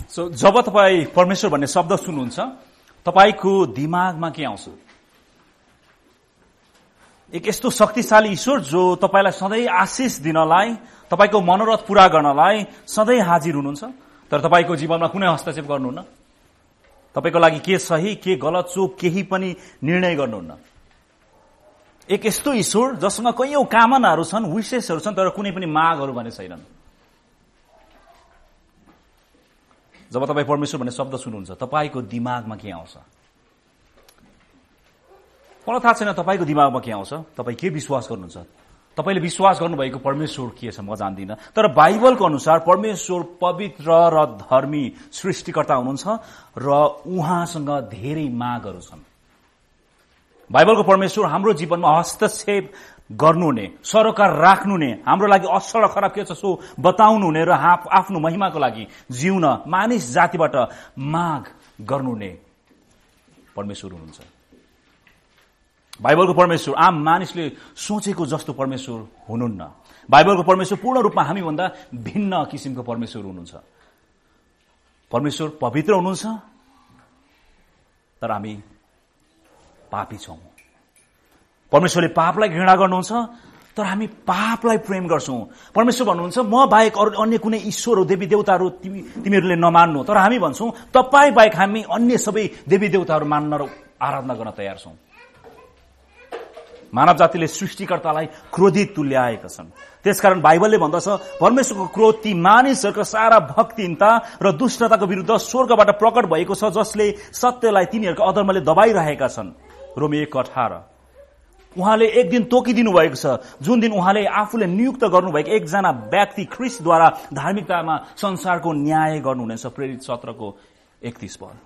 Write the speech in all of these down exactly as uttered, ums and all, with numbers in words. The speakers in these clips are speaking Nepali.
सो जब तपाईँ परमेश्वर भन्ने शब्द सुन्नुहुन्छ तपाईको दिमागमा के आउँछ? एक यस्तो शक्तिशाली ईश्वर जो तपाईलाई सधैँ आशिष दिनलाई, तपाईको मनोरथ पूरा गर्नलाई सधैँ हाजिर हुनुहुन्छ, तर तपाईको जीवनमा कुनै हस्तक्षेप गर्नुहुन्न। तपाईको लागि के सही के गलत चोक केही पनि निर्णय गर्नुहुन्न। एक यस्तो ईश्वर जससँग कैयौं कामनाहरू छन्, विशेषहरू छन्, तर कुनै पनि मागहरू भने छैनन्। जब तपाईँ परमेश्वर भन्ने शब्द सुन्नुहुन्छ तपाईको दिमागमा के आउँछ? मलाई थाहा छैन तपाईको दिमागमा के आउँछ, तपाईँ के विश्वास गर्नुहुन्छ, तपाईले विश्वास गर्नुभएको परमेश्वर के छ म जान्दिनँ। तर बाइबलको अनुसार परमेश्वर पवित्र र धर्मी सृष्टिकर्ता हुनुहुन्छ र उहाँसँग धेरै मागहरू छन्। बाइबलको परमेश्वर हाम्रो जीवनमा हस्तक्षेप गर्नुहुने, सरोकार राख्नुहुने, हाम्रो लागि असल र खराब के छ सो बताउनु हुने र आफ्नो महिमाको लागि जिउन मानिस जातिबाट माग गर्नुहुने परमेश्वर हुनुहुन्छ। बाइबलको परमेश्वर आम मानिसले सोचेको जस्तो परमेश्वर हुनुहुन्न। बाइबलको परमेश्वर पूर्ण रूपमा हामीभन्दा भिन्न किसिमको परमेश्वर हुनुहुन्छ। परमेश्वर पवित्र हुनुहुन्छ तर हामी पापी छौं। परमेश्वरले पापलाई घृणा गर्नुहुन्छ तर हामी पापलाई प्रेम गर्छौं। परमेश्वर भन्नुहुन्छ म बाहेक अरू अन्य कुनै ईश्वर हो देवी देवताहरू तिमी तिमीहरूले नमान्नु, तर हामी भन्छौं तपाई बाहेक हामी अन्य सबै देवी देवताहरू मान्न र आराधना गर्न तयार छौं। मानव जातिले सृष्टिकर्तालाई क्रोधित तुल्याएका छन्। त्यसकारण बाइबलले भन्दछ परमेश्वरको क्रोध ती मानिसहरूको सारा भक्तिहीनता र दुष्टताको विरुद्ध स्वर्गबाट प्रकट भएको छ, जसले सत्यलाई तिनीहरूको अधर्मले दबाइरहेका छन्। रोमी एक अठार। उहाँले एक दिन तोकिदिनु भएको छ जुन दिन उहाँले आफूले नियुक्त गर्नुभएको एकजना व्यक्ति ख्रीष्टद्वारा धार्मिकतामा संसारको न्याय गर्नुहुनेछ। प्रेरित सत्रको एकतीस पद।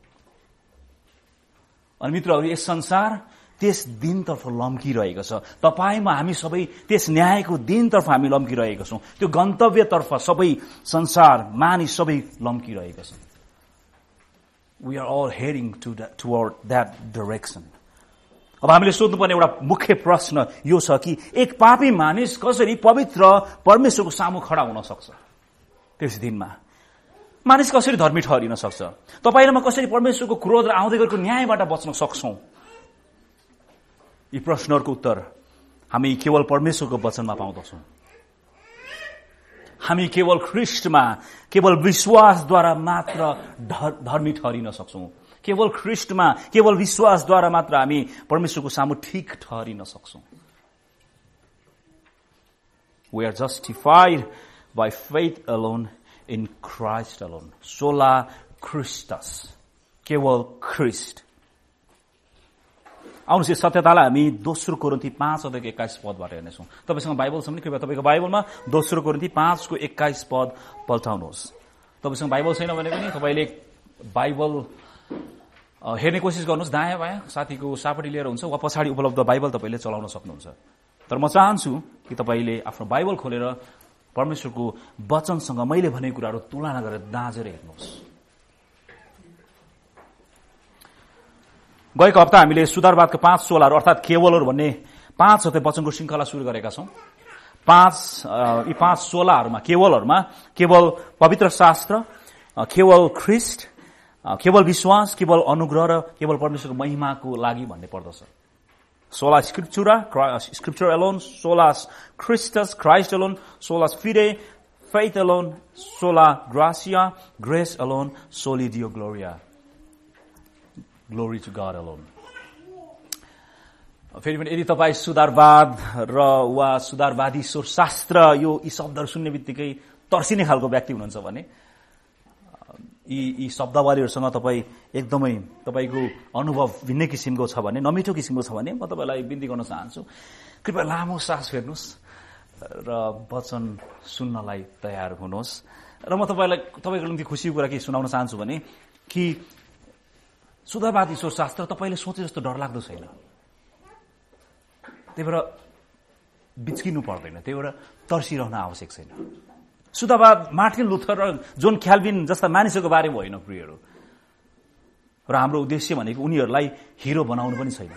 अनि मित्रहरू, यस संसार त्यस दिनतर्फ लम्किरहेको छ। तपाईमा हामी सबै त्यस न्यायको दिनतर्फ हामी लम्किरहेका छौं। त्यो गन्तव्यतर्फ सबै संसार मानिस सबै लम्किरहेका छन्। We are all heading to that, toward that direction. अब हामीले सोध्नुपर्ने एउटा मुख्य प्रश्न यो छ कि एक पापी मानिस कसरी पवित्र परमेश्वरको सामु खडा हुन सक्छ? त्यस दिनमा मानिस कसरी धर्मी ठहरिन सक्छ? तपाईले म कसरी परमेश्वरको क्रोध र आउँदै गरेको न्यायबाट बच्न सक्छौं? यी प्रश्नहरूको उत्तर हामी केवल परमेश्वरको वचनमा पाउँदछौं। हामी केवल ख्रीष्टमा केवल विश्वासद्वारा मात्र धर्मी ठहरिन सक्छौं। केवल ख्रीष्टमा केवल विश्वासद्वारा मात्र हामी परमेश्वरको सामु ठीक ठहरिन सक्छौं। We are justified by faith alone in Christ alone. Sola Christus. केवल ख्रीष्ट। आउनुहोस् यो सत्यतालाई हामी दोस्रो कोरिन्थी पाँच अध्यायको एक्काइस पदबाट हेर्नेछौँ। तपाईसँग बाइबल छ भने कृपया तपाईँको बाइबलमा दोस्रो कोरिन्थी पाँचको एक्काइस पद पल्टाउनुहोस्। तपाईँसँग बाइबल छैन भने पनि तपाईँले बाइबल हेर्ने कोसिस गर्नुहोस्। दायाँ बायाँ साथीको सापटी लिएर हुन्छ वा पछाडि उपलब्ध बाइबल तपाईँले चलाउन सक्नुहुन्छ। तर म चाहन्छु कि तपाईँले आफ्नो बाइबल खोलेर परमेश्वरको वचनसँग मैले भनेको कुराहरू तुलना गरेर दाँजेर हेर्नुहोस्। गएको हप्ता हामीले सुधारवादका पाँच सोलाहरू अर्थात केवलहरू भन्ने पाँच अध्याय वचनको श्रृङ्खला सुरु गरेका छौं। पाँच यी पाँच सोलाहरूमा केवलहरूमा केवल पवित्र शास्त्र, केवल ख्रीष्ट, केवल विश्वास, केवल अनुग्रह र केवल परमेश्वरको महिमाको लागि भन्ने पर्दछ। सोला स्क्रिप्चुरा, स्क्रिप्चर एलोन, सोला ख्रिस्टस, क्राइस्ट एलोन, सोला फिडे, फेथ एलोन, सोला ग्रासिया, ग्रेस एलोन, सोली डियो ग्लोरिया। Glory to God alone. फेरि पनि यदि तपाईँ सुधारवाद र वा सुधारवादी ईश्वर शास्त्र यो यी शब्दहरू सुन्ने बित्तिकै तर्सिने खालको व्यक्ति हुनुहुन्छ भने यी यी शब्दावलीहरूसँग तपाईँ एकदमै तपाईँको अनुभव भिन्नै किसिमको छ भने, नमिठो किसिमको छ भने म तपाईँलाई बिन्ती गर्न चाहन्छु कृपया लामो सास फेर्नुहोस् र वचन सुन्नलाई तयार हुनुहोस्। र म तपाईँलाई तपाईँको निम्ति खुसीको कुरा के सुनाउन चाहन्छु भने कि सुधारवाद ईश्वर शास्त्र तपाईँले सोचे जस्तो डरलाग्दो छैन। त्यही भएर बिच्किनु पर्दैन, त्यही भएर तर्सिरहन आवश्यक छैन। सुधारवाद मार्टिन लुथर र जोन क्याल्भिन जस्ता मानिसहरूको बारेमा होइन प्रियहरू, र हाम्रो उद्देश्य भनेको उनीहरूलाई हिरो बनाउनु पनि छैन।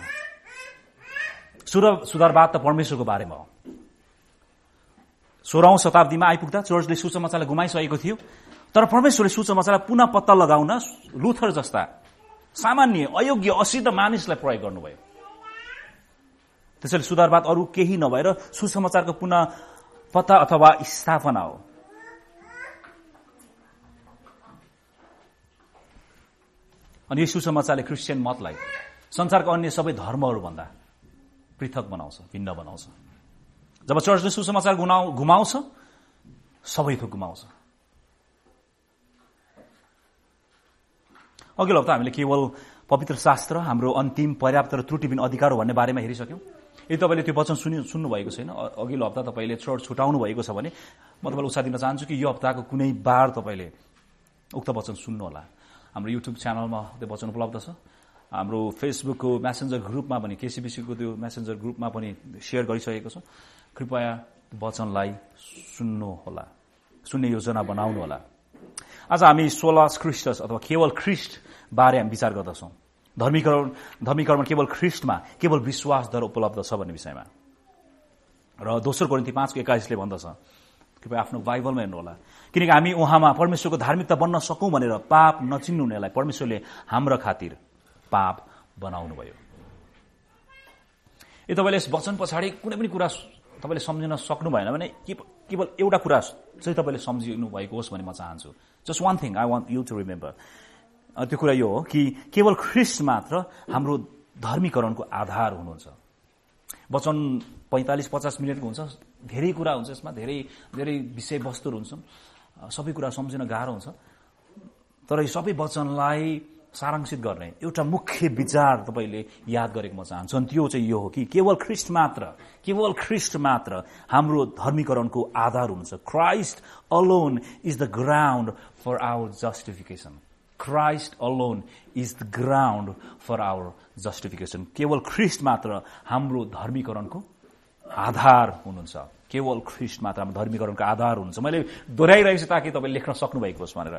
सुधारवाद त परमेश्वरको बारेमा हो। सोह्रौं शताब्दीमा आइपुग्दा चर्चले सुसमाचारलाई गुमाइसकेको थियो, तर परमेश्वरले सुसमाचारलाई पुनः पत्ता लगाउन लुथर जस्ता सामान्य अयोग्य असिद्ध मानिसलाई प्रयोग गर्नुभयो। त्यसैले सुधारवाद अरू केही नभएर सुसमाचारको पुनः पत्ता अथवा स्थापना हो। अनि यो सुसमाचारले क्रिस्चियन मतलाई संसारका अन्य सबै धर्महरूभन्दा पृथक बनाउँछ, भिन्न बनाउँछ। जब चर्चले सुसमाचार घुमाउँछ, सबै थोक घुमाउँछ। अघिल्लो हप्ता हामीले केवल पवित्र शास्त्र हाम्रो अन्तिम पर्याप्त र त्रुटिबिन अधिकार हो भन्ने बारेमा हेरिसक्यौं। यदि तपाईँले त्यो वचन सुनि सुन्नु भएको छैन, अघिल्लो हप्ता तपाईँले चर्च छुटाउनु भएको छ भने म तपाईँलाई उत्साह दिन चाहन्छु कि यो हप्ताको कुनै बार तपाईँले उक्त वचन सुन्नुहोला। हाम्रो युट्युब च्यानलमा त्यो वचन उपलब्ध छ। हाम्रो फेसबुकको मेसेन्जर ग्रुपमा पनि, केसीबीसीको त्यो मेसेन्जर ग्रुपमा पनि सेयर गरिसकेको छ। कृपया वचनलाई सुन्नुहोला, सुन्ने योजना बनाउनुहोला। आज हामी सोला क्रिस्टस अथवा केवल ख्रिस्ट बारे हामी विचार गर्दछौँ। धर्मीकरण धर्मीकरण केवल ख्रिस्टमा केवल विश्वासद्वारा उपलब्ध छ भन्ने विषयमा। र दोस्रो कोरिन्थी पाँचको एक्काइसले भन्दछ, कृपया आफ्नो बाइबलमा हेर्नुहोला, किनकि हामी उहाँमा परमेश्वरको धार्मिकता बन्न सकौं भनेर पाप नचिन्नु हुनेलाई परमेश्वरले हाम्रो खातिर पाप बनाउनु भयो। यदि तपाईँले यस वचन पछाडि कुनै पनि कुरा तपाईँले सम्झिन सक्नु भएन भने केवल एउटा कुरा चाहिँ तपाईँले सम्झिनु भएको होस् भन्ने म चाहन्छु। Just one thing I want you to remember. त्यो कुरा यो हो कि केवल ख्रिस्ट मात्र हाम्रो धर्मीकरणको आधार हुनुहुन्छ। वचन पैंतालिस पचास मिनटको हुन्छ, धेरै कुरा हुन्छ यसमा, धेरै धेरै विषयवस्तुहरू हुन्छन्, सबै कुरा सम्झिन गाह्रो हुन्छ। तर यो सबै वचनलाई सारांशित गर्ने एउटा मुख्य विचार तपाईँले याद गरेको म चाहन्छु, अनि त्यो चाहिँ यो हो कि केवल ख्रिस्ट मात्र केवल ख्रिस्ट मात्र हाम्रो धर्मीकरणको आधार हुनुहुन्छ। Christ alone is the ground for our justification. Christ alone is the ground for our justification. केवल ख्रिस्ट मात्र हाम्रो धर्मीकरणको आधार हुनुहुन्छ। केवल ख्रिस्ट मात्र हाम्रो धर्मीकरणको आधार हुनुहुन्छ। मैले दोहोऱ्याइरहेको छु ताकि तपाईँले लेख्न सक्नुभएको होस् भनेर।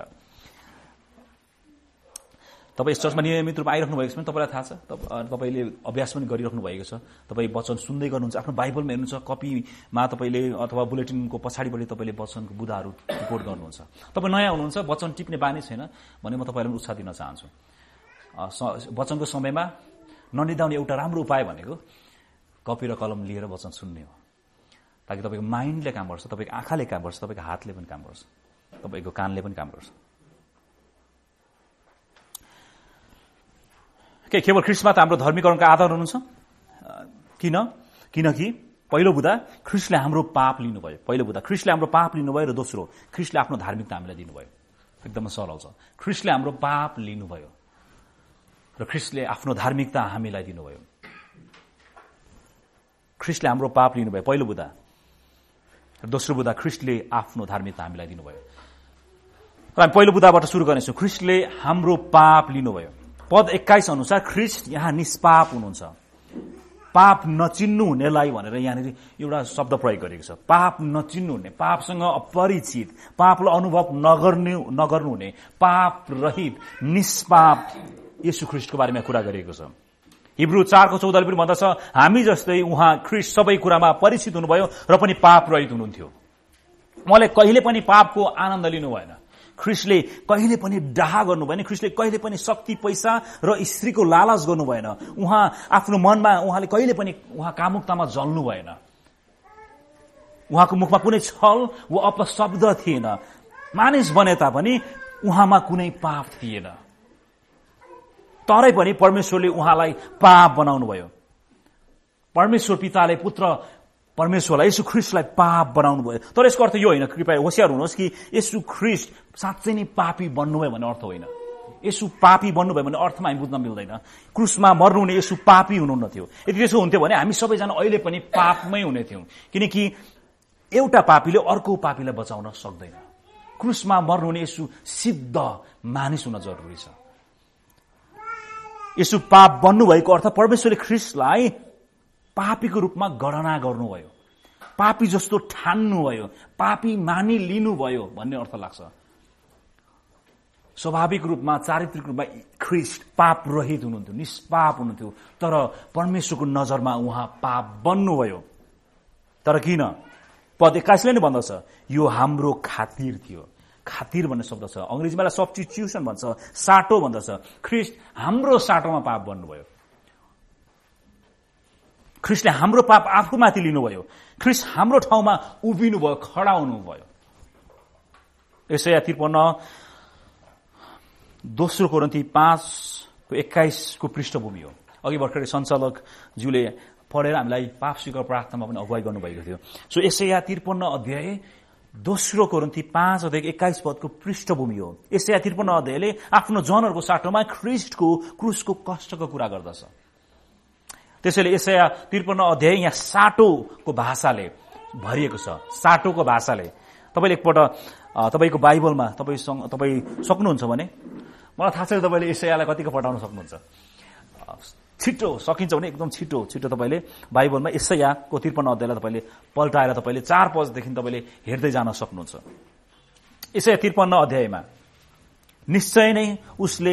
तपाईँ यस चर्चमा नियमित रूपमा आइराख्नु भएको छ भने तपाईँलाई थाहा छ, तपाईँले अभ्यास पनि गरिराख्नु भएको छ। तपाईँ वचन सुन्दै गर्नुहुन्छ, आफ्नो बाइबलमा हेर्नुहुन्छ, कपीमा तपाईँले अथवा बुलेटिनको पछाडिपट्टि तपाईँले वचनको बुदाहरू रिपोर्ट गर्नुहुन्छ। तपाईँ नयाँ हुनुहुन्छ, वचन टिप्ने बानी छैन भने म तपाईँलाई पनि उत्साह दिन चाहन्छु। वचनको समयमा ननिदाउने एउटा राम्रो उपाय भनेको कपी र कलम लिएर वचन सुन्ने हो, ताकि तपाईँको माइन्डले काम गर्छ, तपाईँको आँखाले काम गर्छ, तपाईँको हातले पनि काम गर्छ, तपाईँको कानले पनि काम गर्छ। के केवल ख्रिस्ट मात्र हाम्रो धर्मीकरणको आधार हुनुहुन्छ? किन? किनकि पहिलो बुदा ख्रिस्टले हाम्रो पाप लिनुभयो। पहिलो बुदा ख्रिस्टले हाम्रो पाप लिनुभयो, र दोस्रो ख्रिस्टले आफ्नो धार्मिकता हामीलाई दिनुभयो। एकदम सरल छ। ख्रिस्टले हाम्रो पाप लिनुभयो र ख्रिस्टले आफ्नो धार्मिकता हामीलाई दिनुभयो। ख्रिस्टले हाम्रो पाप लिनुभयो, पहिलो बुदा। र दोस्रो बुदा ख्रिस्टले आफ्नो धार्मिकता हामीलाई दिनुभयो। र हामी पहिलो बुदाबाट सुरु गर्नेछौँ। ख्रिस्टले हाम्रो पाप लिनुभयो। पद एक्काइस अनुसार ख्रिस्ट यहाँ निष्पाप हुनुहुन्छ। पाप नचिन्नु हुनेलाई भनेर यहाँनिर एउटा शब्द प्रयोग गरिएको छ। पाप नचिन्नु हुने, पापसँग अपरिचित, पापलाई अनुभव नगर्नु नगर्नु हुने, पाप रहित निष्पाप येशू ख्रिस्टको बारेमा कुरा गरिएको छ। हिब्रू चारको चौधले पनि भन्दछ, हामी जस्तै उहाँ ख्रिस्ट सबै कुरामा परिचित हुनुभयो र पनि पाप रहित हुनुहुन्थ्यो। उहाँले कहिले पनि पापको आनन्द लिनु भएन। ख्रिस्टले कहिले पनि डाहा गर्नु भएन। ख्रिस्टले कहिले पनि शक्ति, पैसा र स्त्रीको लालच गर्नु भएन। उहाँ आफ्नो मनमा उहाँले कहिले पनि उहाँ कामुकतामा जल्नु भएन। उहाँको मुखमा कुनै छल वा अपशब्द थिएन। मानिस बने तापनि उहाँमा कुनै पाप थिएन। तरै पनि परमेश्वरले उहाँलाई पाप बनाउनु भयो। परमेश्वर पिताले पुत्र परमेश्वरलाई, येशू ख्रिस्टलाई पाप बनाउनु भयो। तर यसको अर्थ यो होइन, कृपया होशियार हुनुहोस्, कि येशू ख्रिस्ट साँच्चै नै पापी बन्नुभयो भन्ने अर्थ होइन। येशू पापी बन्नुभयो भन्ने अर्थमा हामी बुझ्न मिल्दैन। क्रुसमा मर्नुहुने येशू पापी हुनुहुन्न थियो। यदि त्यसो हुन्थ्यो भने हामी सबैजना अहिले पनि पापमै हुने थियौँ, किनकि एउटा पापीले अर्को पापीलाई बचाउन सक्दैन। क्रुसमा मर्नुहुने येशू सिद्ध मानिस हुन जरुरी छ। येशू पाप बन्नुभएको अर्थ परमेश्वरले ख्रिस्टलाई पापीको रूपमा गणना गर्नुभयो, पापी जस्तो ठान्नुभयो, पापी मानि लिनुभयो भन्ने अर्थ लाग्छ। स्वाभाविक रूपमा, चारित्रिक रूपमा ख्रिस्ट पाप रहित हुनुहुन्थ्यो, निष्पाप हुनुहुन्थ्यो, तर परमेश्वरको नजरमा उहाँ पाप बन्नुभयो। तर किन? पद एक्काइसले नै भन्दछ, यो हाम्रो खातिर थियो। खातिर भन्ने शब्द छ, अंग्रेजीमा सब्स्टिट्युसन भन्छ, साटो भन्दछ। ख्रीष्ट हाम्रो साटोमा पाप बन्नुभयो, ख्रीष्टले हाम्रो पाप आफूमाथि लिनुभयो, ख्रीष्ट हाम्रो ठाउँमा उभिनु भयो, खडा हुनुभयो। यशाया त्रिपन्न दोस्रो कोरिन्थी पाँचको एक्काइसको पृष्ठभूमि हो। अघि भर्खरै सञ्चालकज्यूले पढेर हामीलाई पाप स्वीकार प्रार्थनामा पनि अगुवाई गर्नुभएको थियो। सो यशाया त्रिपन्न अध्याय दोस्रो कोरिन्थी पाँच अध्याय एक्काइस पदको पृष्ठभूमि हो। यशाया त्रिपन्न अध्यायले आफ्नो जनहरूको साटोमा ख्रीष्टको क्रुसको कष्टको कुरा गर्दछ। त्यसैले यशाया त्रिपन्न अध्याय यहाँ साटोको भाषाले भरिएको छ, साटोको भाषाले। तपाईँले एकपल्ट तपाईँको बाइबलमा तपाईँसँग तपाईँ सक्नुहुन्छ भने, मलाई थाहा छ तपाईँले यशायालाई कतिको पढाउन सक्नुहुन्छ, छिटो सकिन्छ भने एकदम छिटो छिटो तपाईँले बाइबलमा यशायाको त्रिपन्न अध्यायलाई तपाईँले पल्टाएर तपाईँले चार पददेखि तपाईँले हेर्दै जान सक्नुहुन्छ। यशाया त्रिपन्न अध्यायमा निश्चय नै उसले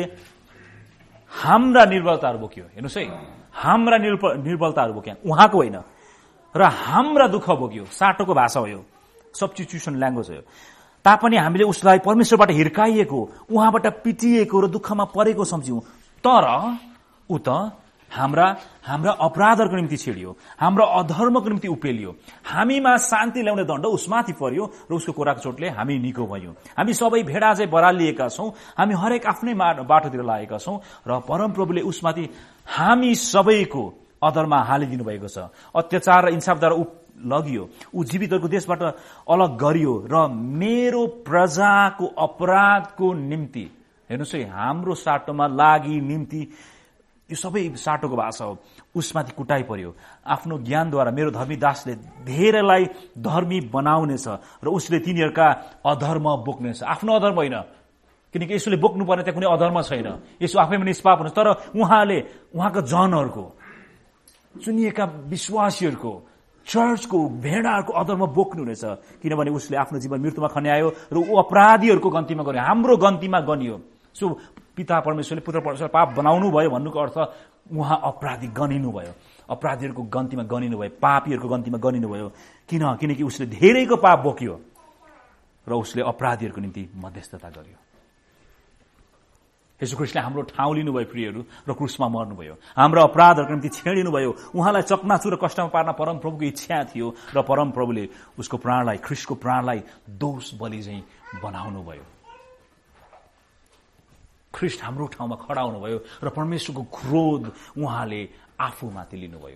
हाम्रा निर्बलताहरू बोक्यो। हेर्नुहोस् है, हाम्रा निर्बलताहरू बोक्यो, उहाँको होइन, र हाम्रा दुःख बोक्यो। साटोको भाषा हो यो, सब्स्टिट्युसन ल्याङ्ग्वेज हो। तापनि हामीले उसलाई परमेश्वरबाट हिर्काइएको, उहाँबाट पिटिएको र दुःखमा परेको सम्झ्यौं, तर ऊ त हाम्रा हाम्रा अपराधहरूको निम्ति छेडियो, हाम्रो अधर्मको निम्ति उपेलियो। हामीमा शान्ति ल्याउने दण्ड उसमाथि पर्यो र उसको कोराको चोटले हामी निको भयौं। हामी सबै भेडा चाहिँ बरालिएका छौं, हामी हरेक आफ्नै बाटोतिर लागेका छौं र परमप्रभुले उसमाथि हामी सबैको अधर्म हालिदिनु भएको छ। अत्याचार र इन्साफद्वारा ऊ लगियो, ऊ जीवितहरूको देशबाट अलग गरियो र मेरो प्रजाको अपराधको निम्ति, हेर्नुहोस् है, हाम्रो साटोमा लागि निम्ति, यो सबै साटोको भाषा हो, उसमाथि कुटाइ पर्यो। आफ्नो ज्ञानद्वारा मेरो धर्मी दासले धेरैलाई धर्मी बनाउनेछ र उसले तिनीहरूका अधर्म बोक्नेछ। आफ्नो अधर्म होइन, किनकि यसोले बोक्नु पर्ने त्यहाँ कुनै अधर्म छैन, यसो आफैमा निष्पाप हुनेछ, तर उहाँले उहाँका जनहरूको, चुनिएका विश्वासीहरूको, चर्चको, भेडाहरूको अधर्म बोक्नुहुनेछ, किनभने उसले आफ्नो जीवन मृत्युमा खन्यायो र ऊ अपराधीहरूको गन्तीमा गन्यो, हाम्रो गन्तीमा गनियो। सो पिता परमेश्वरले पुत्र परमेश्वर पाप बनाउनु भयो भन्नुको अर्थ उहाँ अपराधी गनिनु भयो, अपराधीहरूको गन्तीमा गनिनु भयो, पापीहरूको गन्तीमा गनिनु भयो। किन? किनकि उसले धेरैको पाप बोक्यो र उसले अपराधीहरूको निम्ति मध्यस्थता गर्यो। येशू ख्रीष्टले हाम्रो ठाउँ लिनुभयो प्रियहरू र क्रुसमा मर्नुभयो, हाम्रो अपराधहरूको निम्ति छेडिनुभयो। उहाँलाई चकनाचुर र कष्टमा पार्न परमप्रभुको इच्छा थियो र परमप्रभुले उसको प्राणलाई, ख्रीष्टको प्राणलाई दोष बलि चाहिँ बनाउनु भयो। ख्रीष्ट हाम्रो ठाउँमा खडा हुनुभयो र परमेश्वरको क्रोध उहाँले आफूमाथि लिनुभयो।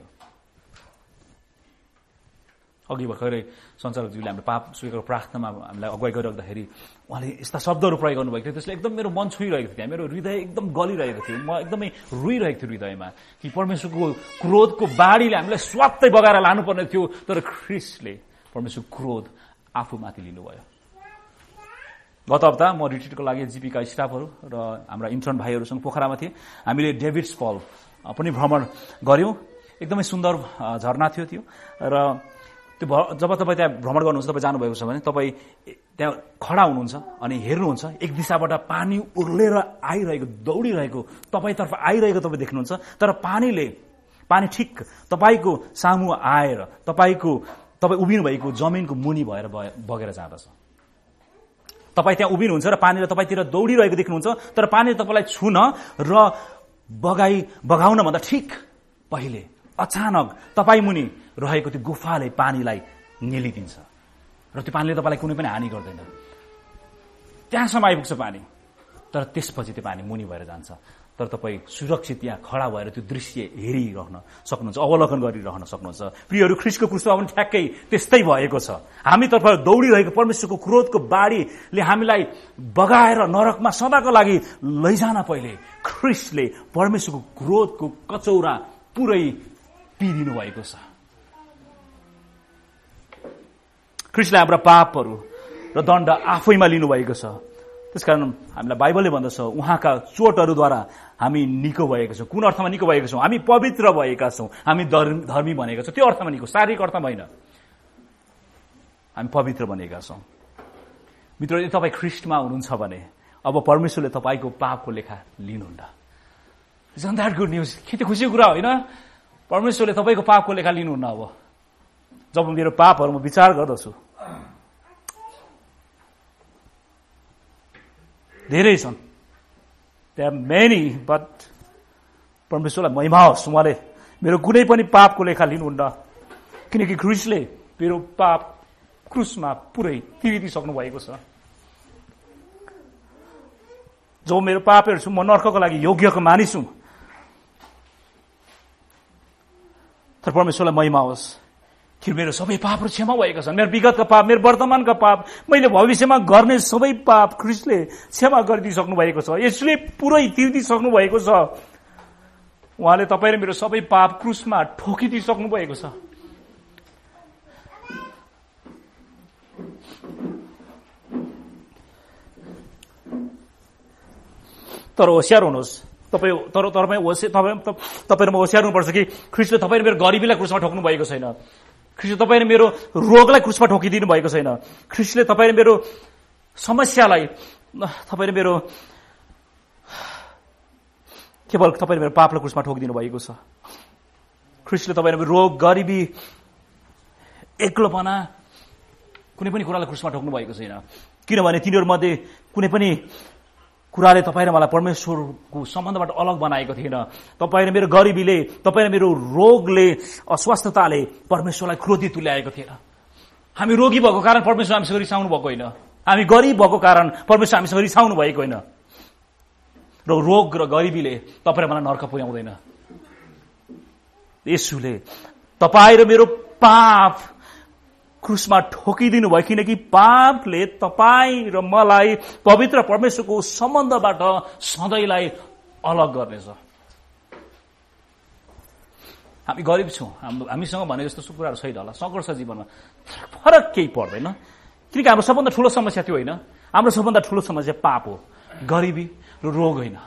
अघि भर्खरै सञ्चालकज्यूले हाम्रो पाप स्वीकार प्रार्थनामा हामीलाई अगुवाई गरिराख्दाखेरि उहाँले यस्ता शब्दहरू प्रयोग गर्नुभएको थियो, त्यसले एकदम मेरो मन छुइरहेको थियो, मेरो हृदय एकदम गलिरहेको थियो, म एकदमै रोइरहेको थियो हृदयमा कि परमेश्वरको क्रोधको बाढीले हामीलाई स्वात्तै बगाएर लानुपर्ने थियो, तर ख्रीष्टले परमेश्वरको क्रोध आफूमाथि लिनुभयो। गत हप्ता म रिट्रिटको लागि जीपीका स्टाफहरू र हाम्रा इन्टर्न भाइहरूसँग पोखरामा थिए। हामीले डेभिड्स फल पनि भ्रमण गर्यौं, एकदमै सुन्दर झरना थियो त्यो। र त्यो जब तपाईँ त्यहाँ भ्रमण गर्नुहुन्छ, तपाईँ जानुभएको छ भने तपाईँ त्यहाँ खडा हुनुहुन्छ अनि हेर्नुहुन्छ, एक दिशाबाट पानी उर्लेर आइरहेको, दौडिरहेको तपाईँतर्फ आइरहेको तपाईँ देख्नुहुन्छ, तर पानीले पानी ठिक तपाईँको सामु आएर तपाईँको तपाईँ उभिनु भएको जमिनको मुनि भएर बगेर जाँदछ। तपाईँ त्यहाँ उभिनुहुन्छ र पानीले तपाईँतिर दौडिरहेको देख्नुहुन्छ, तर पानीले तपाईँलाई छुन र बगाई बगाउन भन्दा ठिक पहिले अचानक तपाईँ मुनि रहेको त्यो गुफाले पानीलाई निलिदिन्छ र त्यो पानीले तपाईँलाई कुनै पनि हानि गर्दैन। त्यहाँसम्म आइपुग्छ पानी, तर त्यसपछि त्यो पानी मुनि भएर जान्छ, तर तपाईँ सुरक्षित यहाँ खडा भएर त्यो दृश्य हेरिरहन सक्नुहुन्छ, अवलोकन गरिरहन सक्नुहुन्छ। प्रियहरू, ख्रीष्टको क्रुसमा पनि ठ्याक्कै त्यस्तै भएको छ। हामीतर्फ दौडिरहेको परमेश्वरको क्रोधको बाढीले हामीलाई बगाएर नरकमा सदाको लागि लैजान पहिले ख्रीष्टले परमेश्वरको क्रोधको कचौरा पुरै पिदिनु भएको छ। ख्रीष्टले हाम्रा पापहरू र दण्ड आफैमा लिनुभएको छ। त्यसकारण हामीलाई बाइबलले भन्दछ उहाँका चोटहरूद्वारा हामी निको भएका छौँ। कुन अर्थमा निको भएका छौँ? हामी पवित्र भएका छौँ, हामी धर्मी बनेका छौँ। त्यो अर्थमा निको, शारीरिक अर्थमा होइन, हामी पवित्र बनेका छौँ। मित्र, यदि तपाईँ ख्रीष्टमा हुनुहुन्छ भने अब परमेश्वरले तपाईँको पापको लेखा लिनुहुन्न। Isn't that good news? के त्यो खुसीको कुरा होइन? परमेश्वरले तपाईँको पापको लेखा लिनुहुन्न। अब जब मेरो पापहरू म विचार गर्दछु, धेरै छन्, there are many, but परमेश्वरलाई महिमा होस्, उहाँले मेरो कुनै पनि पापको लेखा लिनुहुन्न, किनकि ख्रिस्टले मेरो पाप क्रुसमा पुरै तिरिदिसक्नु भएको छ। जो मेरो पापहरू छु, म नर्कको लागि योग्यको मानिस हुँ, तर परमेश्वरलाई महिमा होस् कि मेरो सबै पापहरू क्षमा भएका छन्। मेरो विगतका पाप, मेरो वर्तमानका पाप, मैले भविष्यमा गर्ने सबै पाप ख्रिस्टले क्षमा गरिदिइसक्नु भएको छ। यसले पुरै तिर्दिसक्नु भएको छ। उहाँले तपाईँ र मेरो सबै पाप क्रुसमा ठोकिदिइसक्नु भएको छ। तर होशियार हुनुहोस्, तपाईँ तर तपाईँ तपाईँहरूमा होशियार हुनुपर्छ कि ख्रिस्टले तपाईँ मेरो गरिबीलाई क्रुसमा ठोक्नु भएको छैन। ख्रिस्टले तपाईँ मेरो रोगलाई क्रुसमा ठोकिदिनु भएको छैन। ख्रिस्टले तपाईँ मेरो समस्यालाई, तपाईँ मेरो केवल तपाईँ मेरो पापलाई क्रुसमा ठोकिदिनु भएको छ। ख्रिस्टले तपाईँ मेरो रोग, गरिबी, एक्लोपना, कुनै पनि कुरालाई क्रुसमा ठोक्नु भएको छैन। किनभने तिनीहरूमध्ये कुनै पनि कुराले तपाईँ र मलाई परमेश्वरको सम्बन्धबाट अलग बनाएको थिएन। तपाईँ र मेरो गरिबीले, तपाईँ र मेरो रोगले, अस्वस्थताले परमेश्वरलाई क्रोधित तुल्याएको थिएन। हामी रोगी भएको कारण परमेश्वर हामीसँग रिसाउनु भएको होइन। हामी गरिब भएको कारण परमेश्वर हामीसँग रिसाउनु भएको होइन। र रोग र गरिबीले तपाईँ र मलाई नर्क पुर्याउँदैन। येशूले तपाईँ र मेरो पाप क्रुसमा ठोकिदिनु भयो, किनकि पापले तपाईँ र मलाई पवित्र परमेश्वरको सम्बन्धबाट सधैँलाई अलग गर्नेछ। हामी गरिब छौँ, हामीसँग भने जस्तो कुराहरू छैन होला, सङ्घर्ष जीवनमा फरक केही पर्दैन, किनकि हाम्रो सबभन्दा ठुलो समस्या त्यो होइन। हाम्रो सबभन्दा ठुलो समस्या पाप हो, गरिबी र रोग होइन।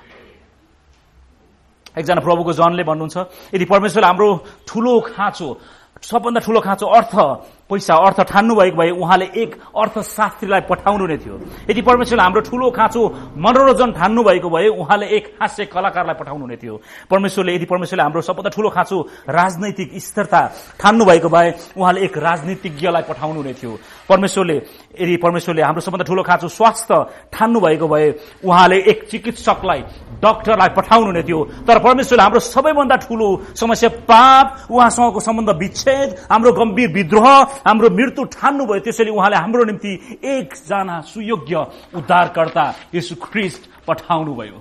एकजना प्रभुको जनले भन्नुहुन्छ, यदि परमेश्वरले हाम्रो ठुलो खाँचो, सबभन्दा ठुलो खाँचो अर्थ, पैसा, अर्थ ठान्नु भएको भए उहाँले एक अर्थशास्त्रीलाई पठाउनु नै थियो। यदि परमेश्वरले हाम्रो ठुलो खाँचो मनोरञ्जन ठान्नु भएको भए उहाँले एक हास्य कलाकारलाई पठाउनु नै थियो। परमेश्वरले यदि परमेश्वरले हाम्रो सबभन्दा ठुलो खाँचो राजनैतिक स्थिरता ठान्नु भएको भए उहाँले एक राजनीतिज्ञलाई पठाउनु नै थियो। परमेश्वरले यदि परमेश्वरले हाम्रो सबभन्दा ठुलो खाँचो स्वास्थ्य ठान्नु भएको भए उहाँले एक चिकित्सकलाई, डाक्टरलाई पठाउनु नै थियो। तर परमेश्वरले हाम्रो सबैभन्दा ठुलो समस्या पाप, उहाँसँगको सम्बन्ध विच्छेद, हाम्रो गम्भीर विद्रोह, हाम्रो मृत्यु ठान्नु भयो। त्यसैले उहाँले हाम्रो निम्ति एकजना सुयोग्य उद्धारकर्ता येशू ख्रिस्ट पठाउनु भयो।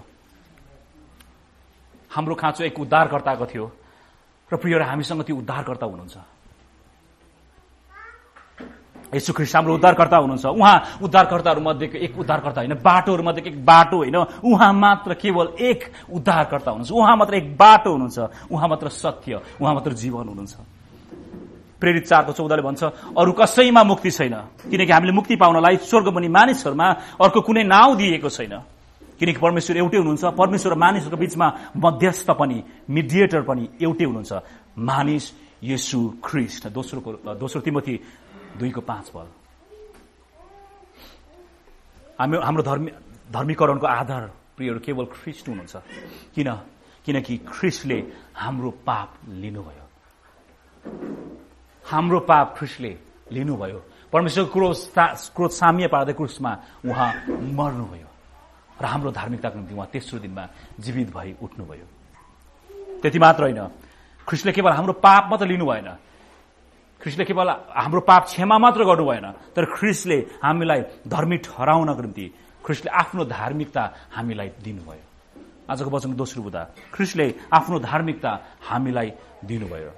हाम्रो खाँचो एक उद्धारकर्ताको थियो र प्रिय हामीसँग त्यो उद्धारकर्ता हुनुहुन्छ। येशू ख्रिस्ट हाम्रो उद्धारकर्ता हुनुहुन्छ। उहाँ उद्धारकर्ताहरू मध्येको एक उद्धारकर्ता होइन, बाटोहरू मध्येको एक बाटो होइन। उहाँ मात्र केवल एक उद्धारकर्ता हुनुहुन्छ। उहाँ मात्र एक बाटो हुनुहुन्छ। उहाँ मात्र सत्य, उहाँ मात्र जीवन हुनुहुन्छ। प्रेरित चारको चौधले भन्छ, अरू कसैमा मुक्ति छैन, किनकि हामीले मुक्ति पाउनलाई स्वर्गमुनि मानिसहरूमा अर्को कुनै नाउँ दिएको छैन। किनकि परमेश्वर एउटै हुनुहुन्छ। परमेश्वर र मानिसहरूको बीचमा मध्यस्थ पनि, मिडिएटर पनि एउटै हुनुहुन्छ, मानिस येशू ख्रिस्ट। दोस्रोको दोस्रो तिमोथी दुईको पाँच पद। हामी हाम्रो धर्मी धर्मीकरणको आधार प्रियहरू केवल ख्रिस्ट हुनुहुन्छ। किन? किनकि ख्रिस्टले हाम्रो पाप लिनुभयो। हाम्रो पाप ख्रिस्टले लिनुभयो। परमेश्वरको क्रोध क्रोध साम्य पार्दै क्रुसमा उहाँ मर्नुभयो र हाम्रो धार्मिकताको निम्ति उहाँ तेस्रो दिनमा जीवित भई उठ्नुभयो। त्यति मात्र होइन, ख्रिस्टले केवल हाम्रो पाप मात्र लिनु भएन, ख्रिस्टले केवल हाम्रो पाप क्षमा मात्र गर्नु भएन, तर ख्रिस्टले हामीलाई धर्मी ठहराउनको निम्ति ख्रिस्टले आफ्नो धार्मिकता हामीलाई दिनुभयो। आजको वचनको दोस्रो बुँदा, ख्रिस्टले आफ्नो धार्मिकता हामीलाई दिनुभयो।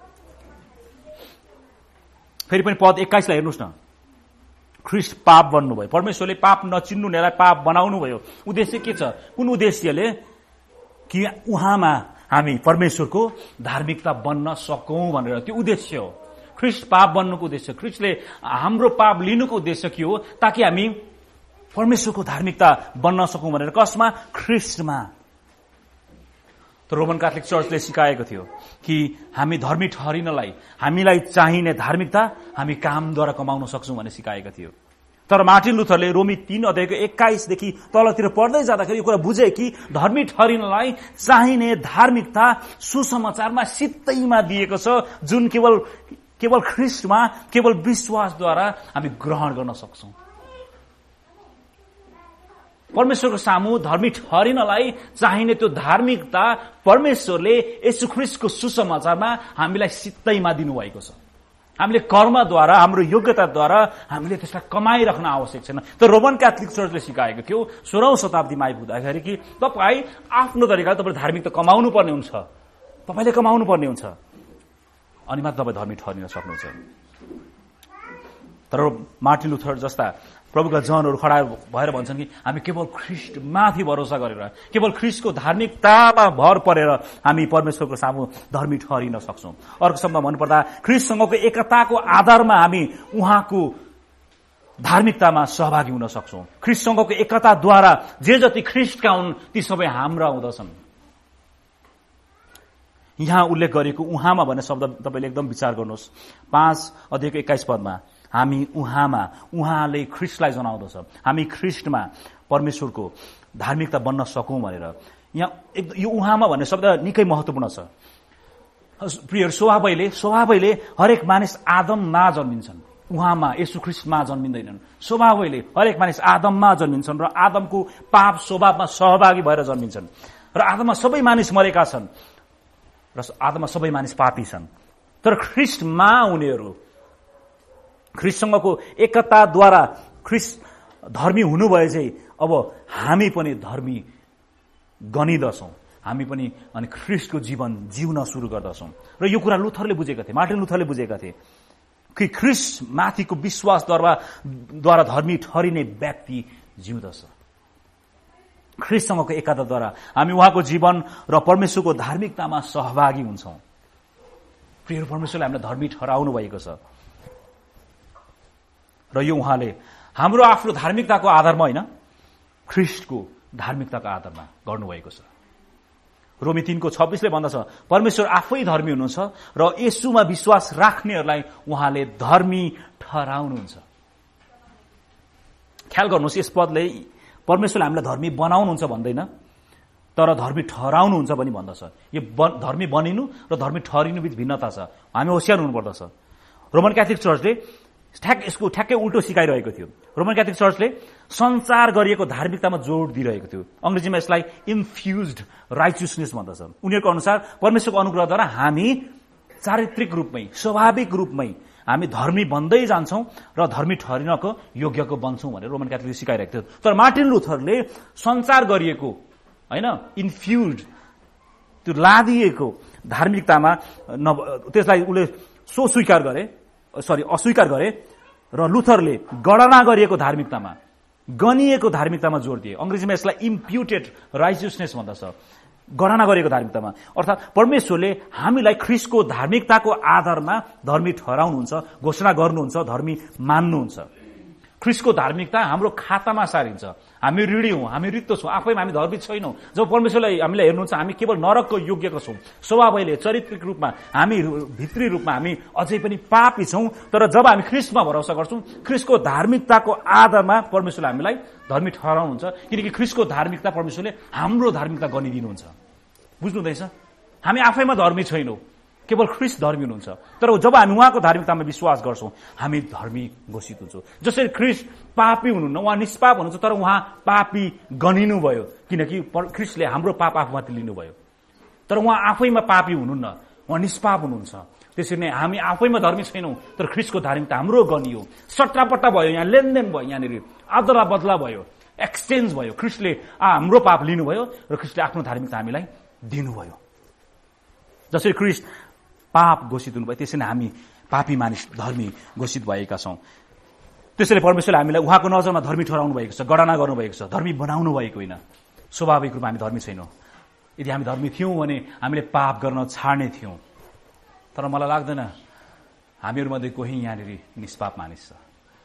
फेरि पनि पद एक्काइसलाई हेर्नुहोस् न, ख्रिस्ट पाप बन्नुभयो। परमेश्वरले पाप नचिन्नु नेलाई पाप बनाउनु भयो। उद्देश्य के छ? कुन उद्देश्यले? कि उहाँमा हामी परमेश्वरको धार्मिकता बन्न सकौं भनेर, त्यो उद्देश्य हो। ख्रिस्ट पाप बन्नुको उद्देश्य, ख्रिस्टले हाम्रो पाप लिनुको उद्देश्य के हो? ताकि हामी परमेश्वरको धार्मिकता बन्न सकौं भनेर। कसमा? ख्रिस्टमा। तर रोमन क्याथोलिक चर्चले सिकाएको थियो कि हामी धर्मी ठहरिनलाई हामीलाई चाहिने धार्मिकता हामी कामद्वारा कमाउन सक्छौं भन्ने सिकाएको थियो। तर मार्टिन लुथरले रोमी तीन अध्यायको एक्काइसदेखि तलतिर पढ्दै जाँदाखेरि यो कुरा बुझे कि धर्मी ठहरिनलाई चाहिने धार्मिकता सुसमाचारमा सित्तैमा दिएको छ, जुन केवल केवल ख्रिस्टमा, केवल विश्वासद्वारा हामी ग्रहण गर्न सक्छौं। परमेश्वरको सामु धर्मी ठहरिनलाई चाहिने त्यो धार्मिकता परमेश्वरले येशू ख्रीष्टको सुसमाचारमा हामीलाई सित्तैमा दिनुभएको छ। हामीले कर्मद्वारा, हाम्रो योग्यताद्वारा हामीले त्यसलाई कमाइराख्न आवश्यक छैन। त रोमन क्याथोलिक चर्चले सिकाएको थियो सोह्रौं शताब्दीमा आइपुग्दाखेरि कि तपाईँ आफ्नो तरिकाले तपाईँ धार्मिकता कमाउनु पर्ने हुन्छ, तपाईँले कमाउनु पर्ने हुन्छ, अनि मात्र तपाईँ धर्मी ठहरिन सक्नुहुन्छ। तर मार्टिन लुथर जस्ता प्रभुका जनहरू खडा भएर भन्छन् कि हामी केवल ख्रीष्ट माथि भरोसा गरेर, केवल ख्रीष्टको धार्मिकतामा भर परेर हामी परमेश्वरको सामु धर्मी ठहरिन सक्छौं। अर्को शब्दमा भन्नुपर्दा ख्रीष्टसँगको एकताको आधारमा हामी उहाँको धार्मिकतामा सहभागी हुन सक्छौं। ख्रीष्टसँगको एकताद्वारा जे जति ख्रीष्टका हुन् ती सबै हाम्रा हुँदछन्। यहाँ उल्लेख गरेको उहाँमा भन्ने शब्द तपाईले एकदम विचार गर्नुहोस्। पाँच अध्यायको एक्काइस पदमा हामी उहाँमा, उहाँले ख्रीष्टलाई जनाउँदछ हामी ख्रीष्टमा परमेश्वरको धार्मिकता बन्न सकौं भनेर। यहाँ यो उहाँमा भन्ने शब्द निकै महत्वपूर्ण छ। प्रियहरू, स्वभावैले स्वभावैले हरेक मानिस आदममा जन्मिन्छन्, उहाँमा येशू ख्रीष्टमा जन्मिँदैनन्। स्वभावैले हरेक मानिस आदममा जन्मिन्छन् र आदमको पाप स्वभावमा सहभागी भएर जन्मिन्छन् र आदममा सबै मानिस मरेका छन् र आदममा सबै मानिस पापी छन्। तर ख्रीष्टमा उनीहरू ख्रीष्टसँगको एकताद्वारा ख्रीष्ट धर्मी हुनुभए चाहिँ अब हामी पनि धर्मी गनिदछौं, हामी पनि अनि ख्रीष्टको जीवन जिउन सुरु गर्दछौं। र यो कुरा लुथरले बुझेका थिए, मार्टिन लुथरले बुझेका थिए कि ख्रीष्ट माथिको विश्वासद्वारा द्वारा धर्मी ठहरिने व्यक्ति जिउँदछ। ख्रीष्टसँगको एकताद्वारा हामी उहाँको जीवन र परमेश्वरको धार्मिकतामा सहभागी हुन्छौं। प्रिय परमेश्वरले हामीलाई धर्मी ठहराउनु भएको छ र यो उहाँले हाम्रो आफ्नो धार्मिकताको आधारमा होइन, ख्रीष्टको धार्मिकताको आधारमा गर्नुभएको छ। रोमी तीनको छब्बीसले भन्दछ परमेश्वर आफै धर्मी हुनुहुन्छ र येशूमा विश्वास राख्नेहरूलाई उहाँले धर्मी ठहराउनुहुन्छ। ख्याल गर्नुहोस्, यस पदले परमेश्वरले हामीलाई धर्मी बनाउनुहुन्छ भन्दैन, तर धर्मी ठहराउनुहुन्छ पनि भन्दछ। यो धर्मी बनिनु र धर्मी ठहरिनु बीच भिन्नता छ, हामी होशियार हुनुपर्दछ। रोमन क्याथोलिक चर्चले ठ्याक यसको ठ्याक्कै उल्टो सिकाइरहेको थियो। रोमन क्याथोलिक चर्चले संचार गरिएको धार्मिकतामा जोड दिइरहेको थियो। अंग्रेजीमा यसलाई इन्फ्युज्ड राइचियसनेस भन्दछ। उनीहरूको अनुसार परमेश्वरको अनुग्रहद्वारा हामी चारित्रिक रूपमै, स्वाभाविक रूपमै हामी धर्मी बन्दै जान्छौं र धर्मी ठहरिनको योग्यको बन्छौं भनेर रोमन क्याथोलिकले सिकाइरहेको थियो। तर मार्टिन लुथरले संचार गरिएको हैन, इन्फ्युज्ड त्यो लादिएको धार्मिकतामा त्यसलाई उले सो स्वीकार गरे सरी अस्वीकार गरे र लुथरले गणना गरिएको धार्मिकतामा, गनिएको धार्मिकतामा जोड दिए। अंग्रेजीमा यसलाई इम्प्युटेड राइचियसनेस भन्दछ, गणना गरेको धार्मिकतामा। अर्थात परमेश्वरले हामीलाई ख्रीष्टको धार्मिकताको आधारमा धर्मी ठहराउनुहुन्छ, घोषणा गर्नुहुन्छ, धर्मी मान्नुहुन्छ। ख्रीष्टको धार्मिकता हाम्रो खातामा सारिन्छ। हामी ऋणी हौं, हामी रिक्त छौं, आफैमा हामी धर्मी छैनौं। जब परमेश्वरलाई हामीलाई हेर्नुहुन्छ हामी केवल नरकको योग्यका छौं। स्वभावैले चारित्रिक रूपमा हामी भित्री रूपमा हामी अझै पनि पापी छौं। तर जब हामी ख्रीष्टमा भरोसा गर्छौं, ख्रीष्टको धार्मिकताको आधारमा परमेश्वरले हामीलाई धर्मी ठहराउनुहुन्छ, किनकि ख्रीष्टको धार्मिकता परमेश्वरले हाम्रो धार्मिकता गनिदिनुहुन्छ। बुझ्नुहुँदैछ? हामी आफैमा धर्मी छैनौं, केवल ख्रीष्ट धर्मी हुनुहुन्छ। तर जब हामी उहाँको धार्मिकतामा विश्वास गर्छौं, हामी धर्मी घोषित हुन्छौं। जसरी ख्रीष्ट पापी हुनुहुन्न, उहाँ निष्पाप हुनुहुन्छ, तर उहाँ पापी गनिनु भयो, किनकि ख्रीष्टले हाम्रो पाप आफूमाथि लिनुभयो। तर उहाँ आफैमा पापी हुनुहुन्न, उहाँ निष्पाप हुनुहुन्छ। त्यसरी नै हामी आफैमा धर्मी छैनौं, तर ख्रीष्टको धार्मिकता हाम्रो गनियो। सट्टापट्टा भयो, यहाँ लेनदेन भयो, यहाँनिर अदला बदला भयो, एक्सचेन्ज भयो। ख्रीष्टले हाम्रो पाप लिनुभयो र ख्रीष्टले आफ्नो धार्मिकता हामीलाई दिनुभयो। जसरी ख्रीष्ट पाप घोषित हुनुभयो, त्यसरी हामी पापी मानिस धर्मी घोषित भएका छौं। त्यसैले परमेश्वरले हामीलाई उहाँको नजरमा धर्मी ठहराउनु भएको छ, गणना गर्नुभएको छ, धर्मी बनाउनु भएको होइन। स्वाभाविक रूपमा हामी धर्मी छैनौं। यदि हामी धर्मी थियौं भने हामीले पाप गर्न छाड्ने थियौं। तर मलाई लाग्दैन हामीहरूमध्ये कोही यहाँनिर निष्पाप मानिस छ।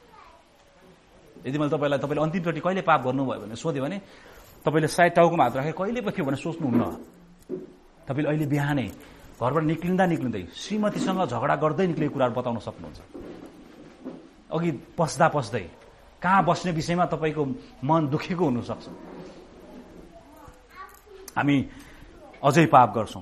यदि मैले तपाईलाई तपाईले अन्तिमचोटि कहिले पाप गर्नुभयो भने सोध्यो भने तपाईले सायद टाउकोमा हात राखेर कहिले पो थियो भने सोच्नुहुन्न। तपाईले अहिले बिहानै घरबाट निक्लिँदा निक्लिँदै श्रीमतीसँग झगडा गर्दै निक्लेको कुराहरू बताउन सक्नुहुन्छ। अघि पस्दा पस्दै कहाँ बस्ने विषयमा तपाईको मन दुखेको हुन सक्छ। हामी अझै पाप गर्छौं,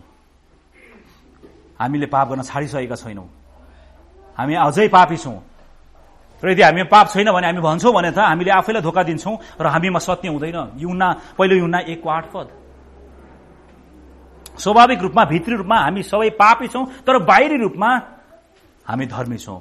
हामीले पाप गर्न छाडिसकेका छैनौं, हामी अझै पापी छौं। र यदि हामी पाप छैन भने हामी भन्छौँ भने त हामीले आफैलाई धोका दिन्छौँ र हामीमा सत्य हुँदैन। युहन्ना पहिलो युहन्ना एकको आठ पद। स्वाभाविक रूपमा भित्री रूपमा हामी सबै पापी छौँ, तर बाहिरी रूपमा हामी धर्मी छौँ।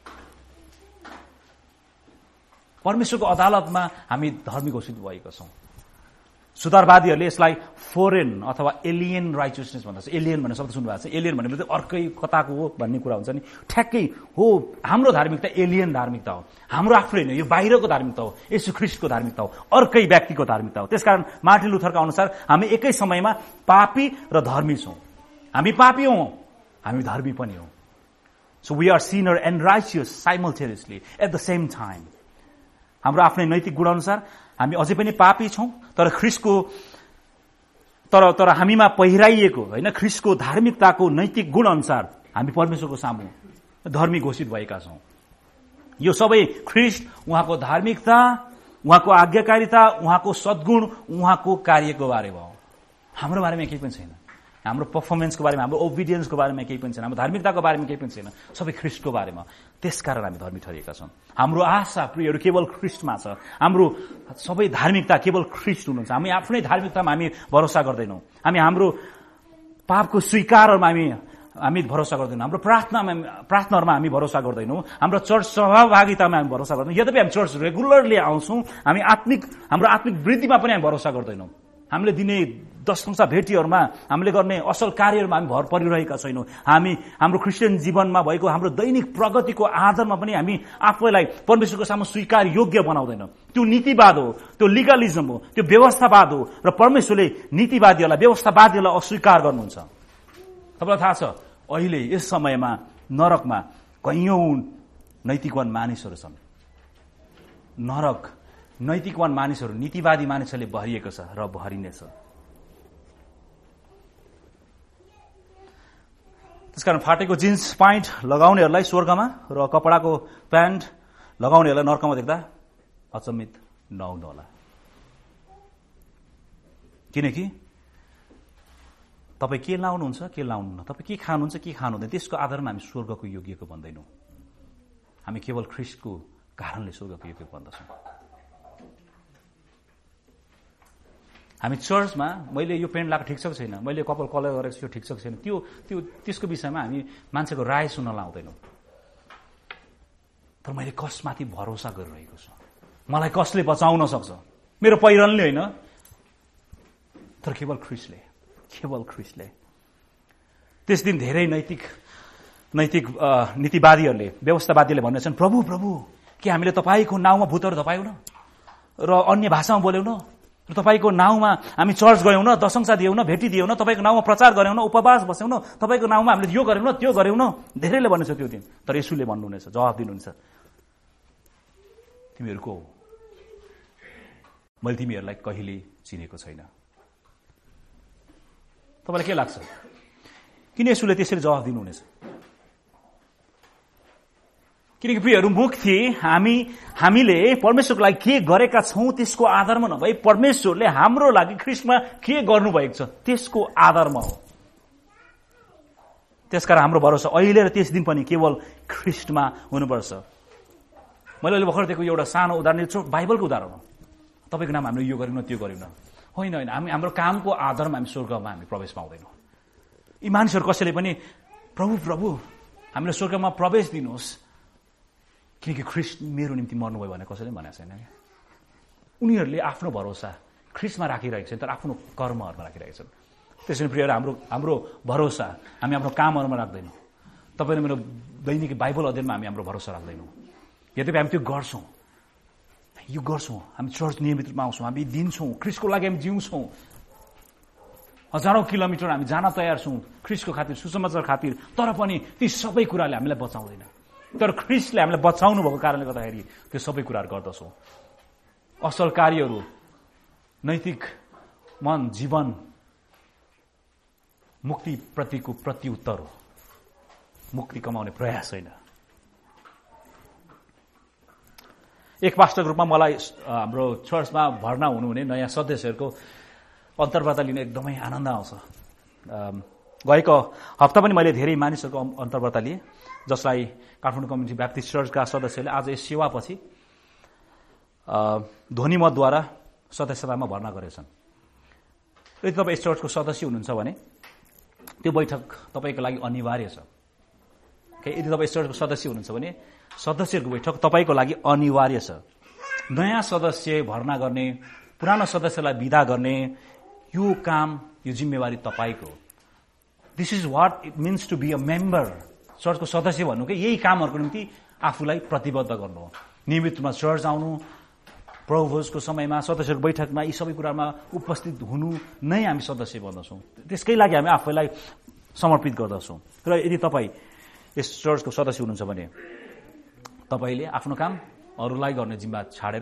परमेश्वरको अदालतमा हामी धर्मी घोषित भएका छौँ। सुधारवादीहरूले यसलाई फोरेन अथवा एलियन राइचियसनेस भन्दछ। एलियन भन्ने शब्द सुन्नुभएको छ। एलियन भनेको चाहिँ अर्कै कताको हो भन्ने कुरा हुन्छ नि। ठ्याक्कै हो, हाम्रो धार्मिकता एलियन धार्मिकता हो, हाम्रो आफ्नो होइन, यो बाहिरको धार्मिकता हो, येशू ख्रीष्टको धार्मिकता हो, अर्कै व्यक्तिको धार्मिकता हो। त्यसकारण मार्टिन लुथरका अनुसार हामी एकै समयमा पापी र धर्मी छौँ। हामी पापी हौँ, हामी धर्मी पनि हौँ। So we are sinner and righteous simultaneously at the same time. हाम्रो आफ्नै नैतिक गुण अनुसार हामी अझै पनि पापी छौँ, तर ख्रीष्टको तर तर हामीमा पहिराइएको होइन ख्रीष्टको धार्मिकताको नैतिक गुण अनुसार हामी परमेश्वरको सामु धर्मी घोषित भएका छौँ। यो सबै ख्रीष्ट, उहाँको धार्मिकता, उहाँको आज्ञाकारिता, उहाँको सद्गुण, उहाँको कार्यको बारेमा हो। हाम्रो बारेमा केही पनि छैन। हाम्रो पर्फर्मेन्सको बारेमा, हाम्रो ओबिडियन्सको बारेमा केही पनि छैन। हाम्रो धार्मिकताको बारेमा केही पनि छैन। सबै ख्रीष्टको बारेमा। त्यसकारण हामी धर्मी ठरिएका छौँ। हाम्रो आशा प्रियहरू केवल ख्रीष्टमा छ। हाम्रो सबै धार्मिकता केवल ख्रीष्ट हुनुहुन्छ। हामी आफ्नै धार्मिकतामा हामी भरोसा गर्दैनौँ। हामी हाम्रो पापको स्वीकारमा हामी हामी भरोसा गर्दैनौँ। हाम्रो प्रार्थनामा प्रार्थनाहरूमा हामी भरोसा गर्दैनौँ। हाम्रो चर्च सहभागितामा हामी भरोसा गर्दैनौँ। यद्यपि हामी चर्च रेगुलरली आउँछौँ, हामी आत्मिक हाम्रो आत्मिक वृद्धिमा पनि हामी भरोसा गर्दैनौँ। हामीले दिने दशंसा भेटीहरूमा, हामीले गर्ने असल कार्यहरूमा हामी भर परिरहेका छैनौँ। हामी हाम्रो क्रिस्चियन जीवनमा भएको हाम्रो दैनिक प्रगतिको आधारमा पनि हामी आफैलाई परमेश्वरको सामु स्वीकार योग्य बनाउँदैनौँ। त्यो नीतिवाद हो, त्यो लिगलिजम हो, त्यो व्यवस्थावाद हो र परमेश्वरले नीतिवादीहरूलाई, व्यवस्थावादीहरूलाई अस्वीकार गर्नुहुन्छ। तपाईँलाई थाहा छ, अहिले यस समयमा नरकमा कैयौं नैतिकवान मानिसहरू छन्। नरक नैतिकवान मानिसहरू, नीतिवादी मानिसहरूले भरिएको छ र भरिनेछ। त्यसकारण फाटेको जिन्स प्यान्ट लगाउनेहरूलाई स्वर्गमा र कपडाको प्यान्ट लगाउनेहरूलाई नर्कमा देख्दा अचम्मित नहुनुहोला। किनकि तपाईँ के लाउनुहुन्छ, के लाउनुहुन्न, तपाईँ के खानुहुन्छ, के खानुहुँदैन, त्यसको आधारमा हामी स्वर्गको योग्यको भन्दैनौँ। हामी केवल ख्रीष्टको कारणले स्वर्गको योग्य भन्दछौँ। हामी चर्चमा मैले यो पेन्ट लगाएको ठिक छ कि छैन, मैले कपाल कलर गरेको छु ठिक छ कि छैन, त्यो त्यो त्यसको विषयमा हामी मान्छेको राय सुन्न लाउँदैनौँ। तर मैले कसमाथि भरोसा गरिरहेको छु, मलाई कसले बचाउन सक्छ, मेरो पहिरनले होइन, तर केवल ख्रीष्टले, केवल ख्रीष्टले। त्यस दिन धेरै नैतिक नैतिक नीतिवादीहरूले, व्यवस्थावादीहरूले भन्नेछन्, प्रभु प्रभु के हामीले तपाईँको नाउँमा भूतहरू धपायौँ न र अन्य भाषामा बोल्यौँ न र तपाईँको नाउँमा हामी चर्च गयौँ न, दशंसा दियौँ न, भेटी दियौँ न, तपाईँको नाउँमा प्रचार गऱ्यौँ न, उपवास बस्यौँ न, तपाईँको नाउँमा हामीले यो गऱ्यौँ न, त्यो गऱ्यौँ न। धेरैले भन्नेछ त्यो दिन। तर येशूले भन्नुहुनेछ, जवाफ दिनुहुनेछ, तिमीहरू को हो? मैले तिमीहरूलाई कहिले चिनेको छैन। तपाईँलाई के लाग्छ, किन येशूले त्यसरी जवाफ दिनुहुनेछ? किनकि प्रियहरू, मुक्ति हामी हामीले परमेश्वरको लागि के गरेका छौँ त्यसको आधारमा नभई परमेश्वरले हाम्रो लागि ख्रीष्टमा के गर्नुभएको छ त्यसको आधारमा हो। त्यसकारण हाम्रो भरोसा अहिले र त्यस दिन पनि केवल ख्रीष्टमा हुनुपर्छ। मैले अहिले भर्खर दिएको एउटा सानो उदाहरण छु, बाइबलको उदाहरण हो। तपाईँको नाम हामीले यो गऱ्यौँ न, त्यो गऱ्यौँ न, होइन होइन। हामी हाम्रो कामको आधारमा हामी स्वर्गमा हामी प्रवेश पाउँदैनौँ। यी मानिसहरू कसैले पनि प्रभु प्रभु हामीले स्वर्गमा प्रवेश दिनुहोस् किनकि ख्रीष्ट मेरो निम्ति मर्नुभयो भने कसैले भनेको छैन। उनीहरूले आफ्नो भरोसा ख्रीष्टमा राखिरहेको छन्, तर आफ्नो कर्महरूमा राखिरहेका छन्। त्यसैले प्रियहरू, हाम्रो हाम्रो भरोसा हामी आफ्नो कामहरूमा राख्दैनौँ। तपाईँले मेरो दैनिक बाइबल अध्ययनमा हामी हाम्रो भरोसा राख्दैनौँ। यद्यपि हामी त्यो गर्छौँ, यो गर्छौँ, हामी चर्च नियमित रूपमा आउँछौँ, हामी दिन्छौँ, ख्रीष्टको लागि हामी जिउँछौँ, हजारौँ किलोमिटर हामी जान तयार छौँ ख्रीष्टको खातिर, सुसमाचार खातिर। तर पनि ती सबै कुराले हामीलाई बचाउँदैन। तर ख्रीष्टले हामीलाई बचाउनु भएको कारणले गर्दाखेरि त्यो सबै कुराहरू गर्दछौँ। असल कार्यहरू, नैतिक मन, जीवन मुक्ति प्रतिको प्रत्युत्तर हो, मुक्ति कमाउने प्रयास होइन। एक पास्टरको रूपमा मलाई हाम्रो चर्चमा भर्ना हुनुहुने नयाँ सदस्यहरूको अन्तर्वार्ता लिन एकदमै आनन्द आउँछ। गएको हप्ता पनि मैले धेरै मानिसहरूको अन्तर्वार्ता लिएँ, जसलाई काठमाडौँ कम्युनिटी ब्याप्टिस्ट चर्चका सदस्यले आज यस सेवापछि ध्वनिमतद्वारा सदस्यतामा भर्ना गरेछन्। यदि तपाईँ यस चर्चको सदस्य हुनुहुन्छ भने त्यो बैठक तपाईँको लागि अनिवार्य छ। यदि तपाईँ यस चर्चको सदस्य हुनुहुन्छ भने सदस्यहरूको बैठक तपाईँको लागि अनिवार्य छ। नयाँ सदस्य भर्ना गर्ने, पुरानो सदस्यलाई विदा गर्ने यो काम, यो जिम्मेवारी तपाईँको। This is what it means to be a member. चर्चको सदस्य भन्नु कि यही कामहरूको निम्ति आफूलाई प्रतिबद्ध गर्नु हो। नियमित रूपमा चर्च आउनु, प्रभुभोजको समयमा सदस्यहरूको बैठकमा यी सबै कुरामा उपस्थित हुनु नै हामी सदस्य बन्दछौँ। त्यसकै लागि हामी आफैलाई समर्पित गर्दछौँ। र यदि तपाईँ यस चर्चको सदस्य हुनुहुन्छ भने तपाईँले आफ्नो काम अरूलाई गर्ने जिम्मा छाडेर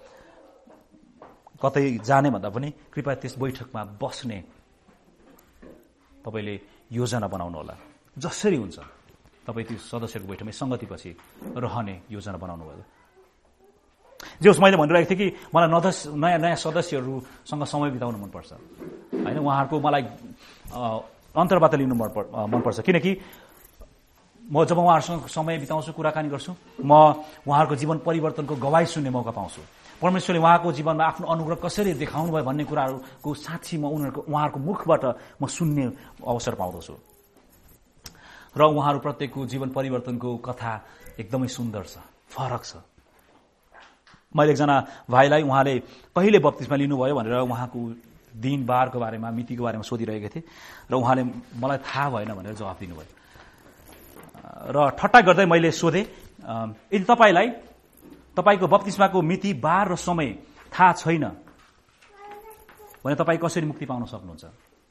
कतै जाने भन्दा पनि कृपया त्यस बैठकमा बस्ने तपाईँले योजना बनाउनु होला। जसरी हुन्छ तपाईँ त्यो सदस्यको बैठकमा सङ्गतिपछि रहने योजना बनाउनु भयो। जे होस्, मैले भनिरहेको थिएँ कि मलाई नदस नयाँ नयाँ सदस्यहरूसँग समय बिताउनु मनपर्छ होइन। उहाँहरूको मलाई अन्तर्वार्ता लिनु मनपर्छ, किनकि म जब उहाँहरूसँग समय बिताउँछु, कुराकानी गर्छु, म उहाँहरूको जीवन परिवर्तनको गवाई सुन्ने मौका पाउँछु। परमेश्वरले उहाँको जीवनमा आफ्नो अनुग्रह कसरी देखाउनु भयो भन्ने कुराहरूको साक्षी म उनीहरूको उहाँहरूको मुखबाट म सुन्ने अवसर पाउँदछु। र उहाँहरू प्रत्येकको जीवन परिवर्तनको कथा एकदमै सुन्दर छ, फरक छ। मैले एकजना भाइलाई उहाँले कहिले बप्तिस्मा लिनुभयो भनेर उहाँको दिन बारको बारेमा, मितिको बारेमा सोधिरहेको थिएँ र उहाँले मलाई थाहा भएन भनेर जवाफ दिनुभयो। र ठट्टा गर्दै मैले सोधेँ, यदि तपाईँलाई तपाईँको बप्तिस्माको मिति, बार र समय थाहा छैन भने तपाईँ कसरी मुक्ति पाउन सक्नुहुन्छ?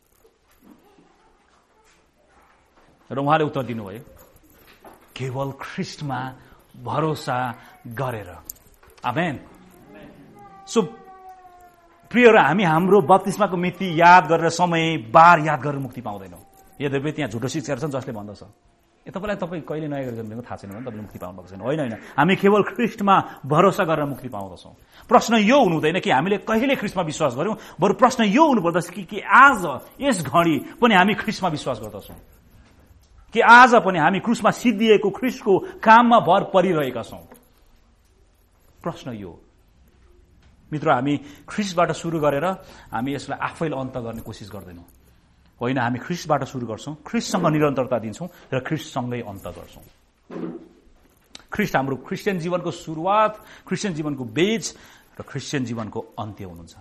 र उहाँले उत्तर दिनुभयो, केवल ख्रीष्टमा भरोसा गरेर। आमेन। सो प्रियहरू, हामी हाम्रो बप्तिस्माको मिति याद गरेर, समय बार याद गरेर मुक्ति पाउँदैनौँ। यद्यपि त्यहाँ झुटो शिक्षाहरू छन् जसले भन्दछ ए तपाईँलाई तपाईँ कहिले नयाँ गरेर जन्मेको थाहा छैन भने तपाईँले मुक्ति पाउनु भएको छैन। होइन होइन, हामी केवल ख्रीष्टमा भरोसा गरेर मुक्ति पाउँदछौँ। प्रश्न यो हुनु हुँदैन कि हामीले कहिले ख्रीष्टमा विश्वास गर्यौँ, बरु प्रश्न यो हुनुपर्दछ कि कि आज यस घडी पनि हामी ख्रीष्टमा विश्वास गर्दछौँ, कि आज पनि हामी क्रुसमा सिद्धिएको ख्रीष्टको काममा भर परिरहेका छौँ। प्रश्न यो मित्र, हामी ख्रीष्टबाट सुरु गरेर हामी यसलाई आफैले अन्त गर्ने कोसिस गर्दैनौँ। होइन, हामी ख्रीष्टबाट सुरु गर्छौँ, ख्रीष्टसँग निरन्तरता दिन्छौँ र ख्रीष्टसँगै अन्त गर्छौँ। ख्रीष्ट हाम्रो क्रिस्चियन जीवनको सुरुवात, क्रिस्चियन जीवनको बेज र क्रिस्चियन जीवनको अन्त्य हुनुहुन्छ।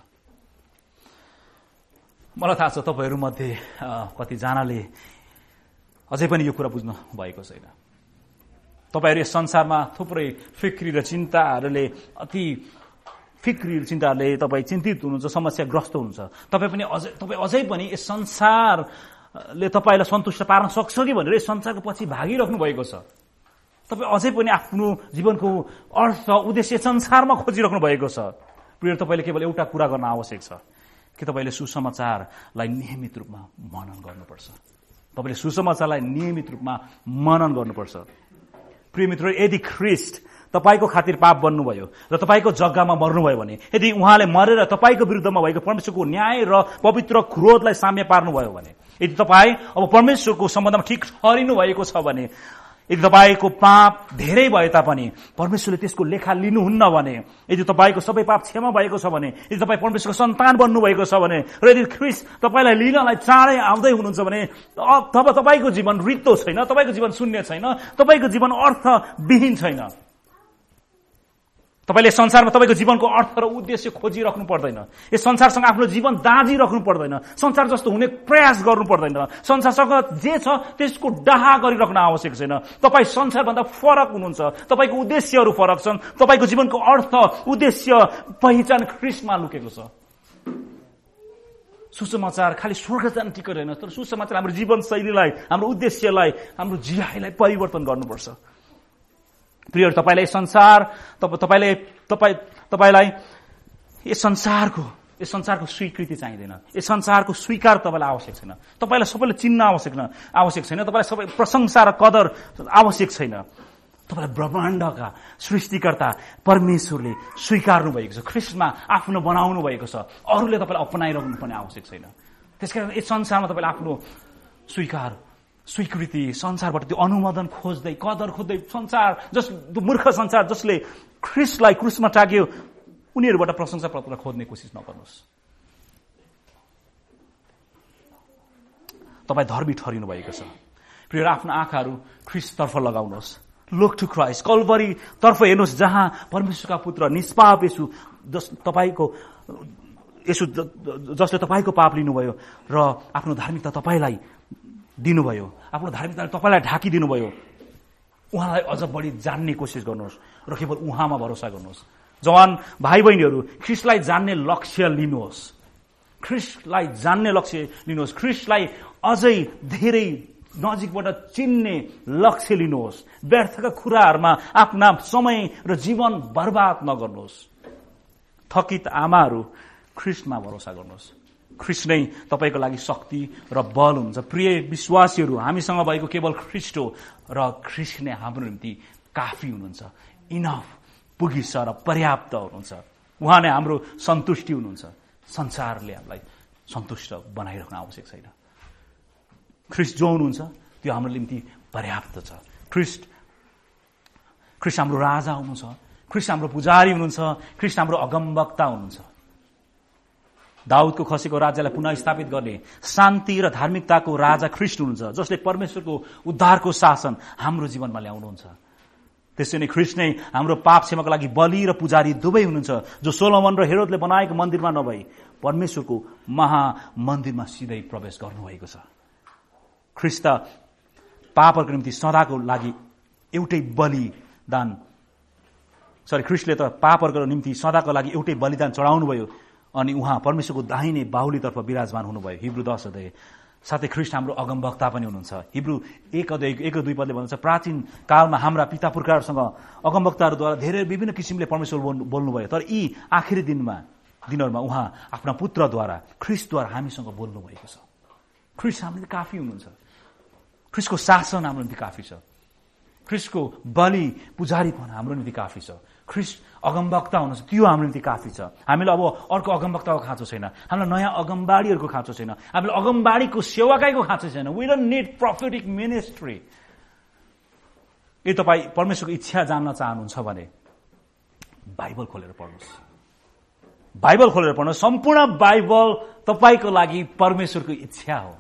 मलाई थाहा छ तपाईँहरूमध्ये कतिजनाले अझै पनि यो कुरा बुझ्नु भएको छैन। तपाईँहरू यस संसारमा थुप्रै फिक्री र चिन्ताहरूले अति फिक्री र चिन्ताहरूले तपाईँ चिन्तित हुनुहुन्छ, समस्याग्रस्त हुनुहुन्छ। तपाईँ पनि अझै तपाईँ अझै पनि यस संसारले तपाईँलाई सन्तुष्ट पार्न सक्छ कि भनेर यस संसारको पछि भागिराख्नु भएको छ। तपाईँ अझै पनि आफ्नो जीवनको अर्थ, उद्देश्य संसारमा खोजिराख्नु भएको छ। प्रिय, तपाईँले केवल एउटा कुरा गर्न आवश्यक छ कि तपाईँले सुसमाचारलाई नियमित रूपमा मनन गर्नुपर्छ। तपाईँले सुसमाचारलाई नियमित रूपमा मनन गर्नुपर्छ। प्रिय मित्र, यदि ख्रीष्ट तपाईँको खातिर पाप बन्नुभयो र तपाईँको जग्गामा मर्नुभयो भने, यदि उहाँले मरेर तपाईँको विरुद्धमा भएको परमेश्वरको न्याय र पवित्र क्रोधलाई साम्य पार्नुभयो भने, यदि तपाईँ अब परमेश्वरको सम्बन्धमा ठिक ठहरिनु भएको छ भने, यदि तपाईँको पाप धेरै भए तापनि परमेश्वरले त्यसको लेखा लिनुहुन्न भने, यदि तपाईँको सबै पाप क्षमा भएको छ भने, यदि तपाईँ परमेश्वरको सन्तान बन्नुभएको छ भने, र यदि ख्रीष्ट तपाईँलाई लिनलाई चाँडै आउँदै हुनुहुन्छ भने, तब तपाईँको जीवन रित्तो छैन, तपाईँको जीवन शून्य छैन, तपाईँको जीवन अर्थविहीन छैन। तपाईँले संसारमा तपाईँको जीवनको अर्थ र उद्देश्य खोजिराख्नु पर्दैन। यस संसारसँग आफ्नो जीवन दाँजिराख्नु पर्दैन। संसार जस्तो हुने प्रयास गर्नु पर्दैन। संसारसँग जे छ त्यसको डाहा गरिराख्न आवश्यक छैन। तपाईँ संसारभन्दा फरक हुनुहुन्छ। तपाईँको उद्देश्यहरू फरक छन्। तपाईँको जीवनको अर्थ, उद्देश्य, पहिचान ख्रीष्टमा लुकेको छ। सुसमाचार खालि स्वर्ग जान टिकट होइन, तर सुसमाचार हाम्रो जीवनशैलीलाई, हाम्रो उद्देश्यलाई, हाम्रो जिहाईलाई परिवर्तन गर्नुपर्छ। प्रिय, तपाईँलाई संसार तपाईँले तपाईँ तपाईँलाई यस संसारको यस संसारको स्वीकृति चाहिँदैन। यस संसारको स्वीकार तपाईँलाई आवश्यक छैन। तपाईँलाई सबैले चिन्न आवश्यक न आवश्यक छैन। तपाईँलाई सबै प्रशंसा र कदर आवश्यक छैन। तपाईँलाई ब्रह्माण्डका सृष्टिकर्ता परमेश्वरले स्वीकार्नु भएको छ, ख्रीष्टमा आफ्नो बनाउनु भएको छ। अरूले तपाईँलाई अपनाइरहनु पनि आवश्यक छैन। त्यसकारण यस संसारमा तपाईँले आफ्नो स्वीकार स्वीकृति संसारबाट त्यो अनुमोदन खोज्दै कदर खोज्दै संसार जस मूर्ख संसार जसले ख्रिस्टलाई क्रुसमा टाग्यो उनीहरूबाट प्रशंसा पत्र खोज्ने कोसिस नगर्नुहोस्। तपाईँ धर्मी ठहरिनु भएको छ। प्रिय आफ्नो आँखाहरू ख्रिस्टतर्फ लगाउनुहोस्। Look to Christ. कल्भरी तर्फ हेर्नुहोस् जहाँ परमेश्वरका पुत्र निष्पाप येशू जस तपाईँको येशू जसले तपाईँको पाप लिनुभयो र आफ्नो धार्मिकता तपाईँलाई दिनुभयो, आफ्नो धार्मिकताले तपाईँलाई ढाकिदिनुभयो। उहाँलाई अझ बढी जान्ने कोसिस गर्नुहोस् र केवल उहाँमा भरोसा गर्नुहोस्। जवान भाइ बहिनीहरू ख्रिस्टलाई जान्ने लक्ष्य लिनुहोस्। ख्रिस्टलाई जान्ने लक्ष्य लिनुहोस्। ख्रिस्टलाई अझै धेरै नजिकबाट चिन्ने लक्ष्य लिनुहोस्। व्यर्थका कुराहरूमा आफ्ना समय र जीवन बर्बाद नगर्नुहोस्। थकित आमाहरू ख्रिस्टमा भरोसा गर्नुहोस्। ख्रिस्ट नै तपाईँको लागि शक्ति र बल हुन्छ। प्रिय विश्वासीहरू हामीसँग भएको केवल ख्रिस्ट हो र ख्रिस्ट नै हाम्रो निम्ति काफी हुनुहुन्छ। इनफ पुगिस र पर्याप्त हुनुहुन्छ। उहाँ नै हाम्रो सन्तुष्टि हुनुहुन्छ। संसारले हामीलाई सन्तुष्ट बनाइराख्न आवश्यक छैन। ख्रिस्ट जो हुनुहुन्छ त्यो हाम्रो निम्ति पर्याप्त छ। ख्रिस्ट ख्रिस्ट हाम्रो राजा हुनुहुन्छ। ख्रिस्ट हाम्रो पुजारी हुनुहुन्छ। ख्रिस्ट हाम्रो अगमवक्ता हुनुहुन्छ। दाउदको खसेको राज्यलाई पुनः स्थापित गर्ने शान्ति र धार्मिकताको राजा ख्रिस्ट हुनुहुन्छ, जसले परमेश्वरको उद्धारको शासन हाम्रो जीवनमा ल्याउनुहुन्छ। त्यसै नै ख्रिस्ट नै हाम्रो पाप क्षमाको लागि बलि र पुजारी दुवै हुनुहुन्छ, जो सोलोमन र हेरोदले बनाएको मन्दिरमा नभई परमेश्वरको महामन्दिरमा सिधै प्रवेश गर्नुभएको छ। ख्रिस्ट पापहरूको निम्ति सदाको लागि एउटै बलिदान सरी ख्रिस्टले त पापहरूको निम्ति सदाको लागि एउटै बलिदान चढाउनु भयो अनि उहाँ परमेश्वरको दाहिने बाहुलीतर्फ विराजमान हुनुभयो। हिब्रू दश अध्याय। साथै ख्रिस्ट हाम्रो अगमवक्ता पनि हुनुहुन्छ। हिब्रू एक अध्याय एक दुई पदले भन्छ, प्राचीन कालमा हाम्रा पिता पुर्खाहरूसँग अगमवक्ताहरूद्वारा धेरै विभिन्न किसिमले परमेश्वर बोल्नुभयो, तर यी आखिरी दिनमा दिनहरूमा उहाँ आफ्ना पुत्रद्वारा ख्रिस्टद्वारा हामीसँग बोल्नु भएको छ। ख्रिस्ट हाम्रो निम्ति काफी हुनुहुन्छ। ख्रिस्टको शासन हाम्रो निम्ति काफी छ। ख्रिस्टको बलि पुजारीपन हाम्रो निम्ति काफी छ। ख्रिस्ट अगमवक्ता हुनुहुन्छ, त्यो हाम्रो निम्ति काफी छ। हामीलाई अब अर्को अगमवक्ताको खाँचो छैन। हामीलाई नयाँ अगमबाडीहरूको खाँचो छैन। हामीलाई अगमबाडीको सेवाकाईको खाँचो छैन। We don't need prophetic ministry. यदि तपाईँ परमेश्वरको इच्छा जान्न चाहनुहुन्छ भने बाइबल खोलेर पढ्नुहोस्। बाइबल खोलेर पढ्नुहोस्। सम्पूर्ण बाइबल तपाईँको लागि परमेश्वरको इच्छा हो।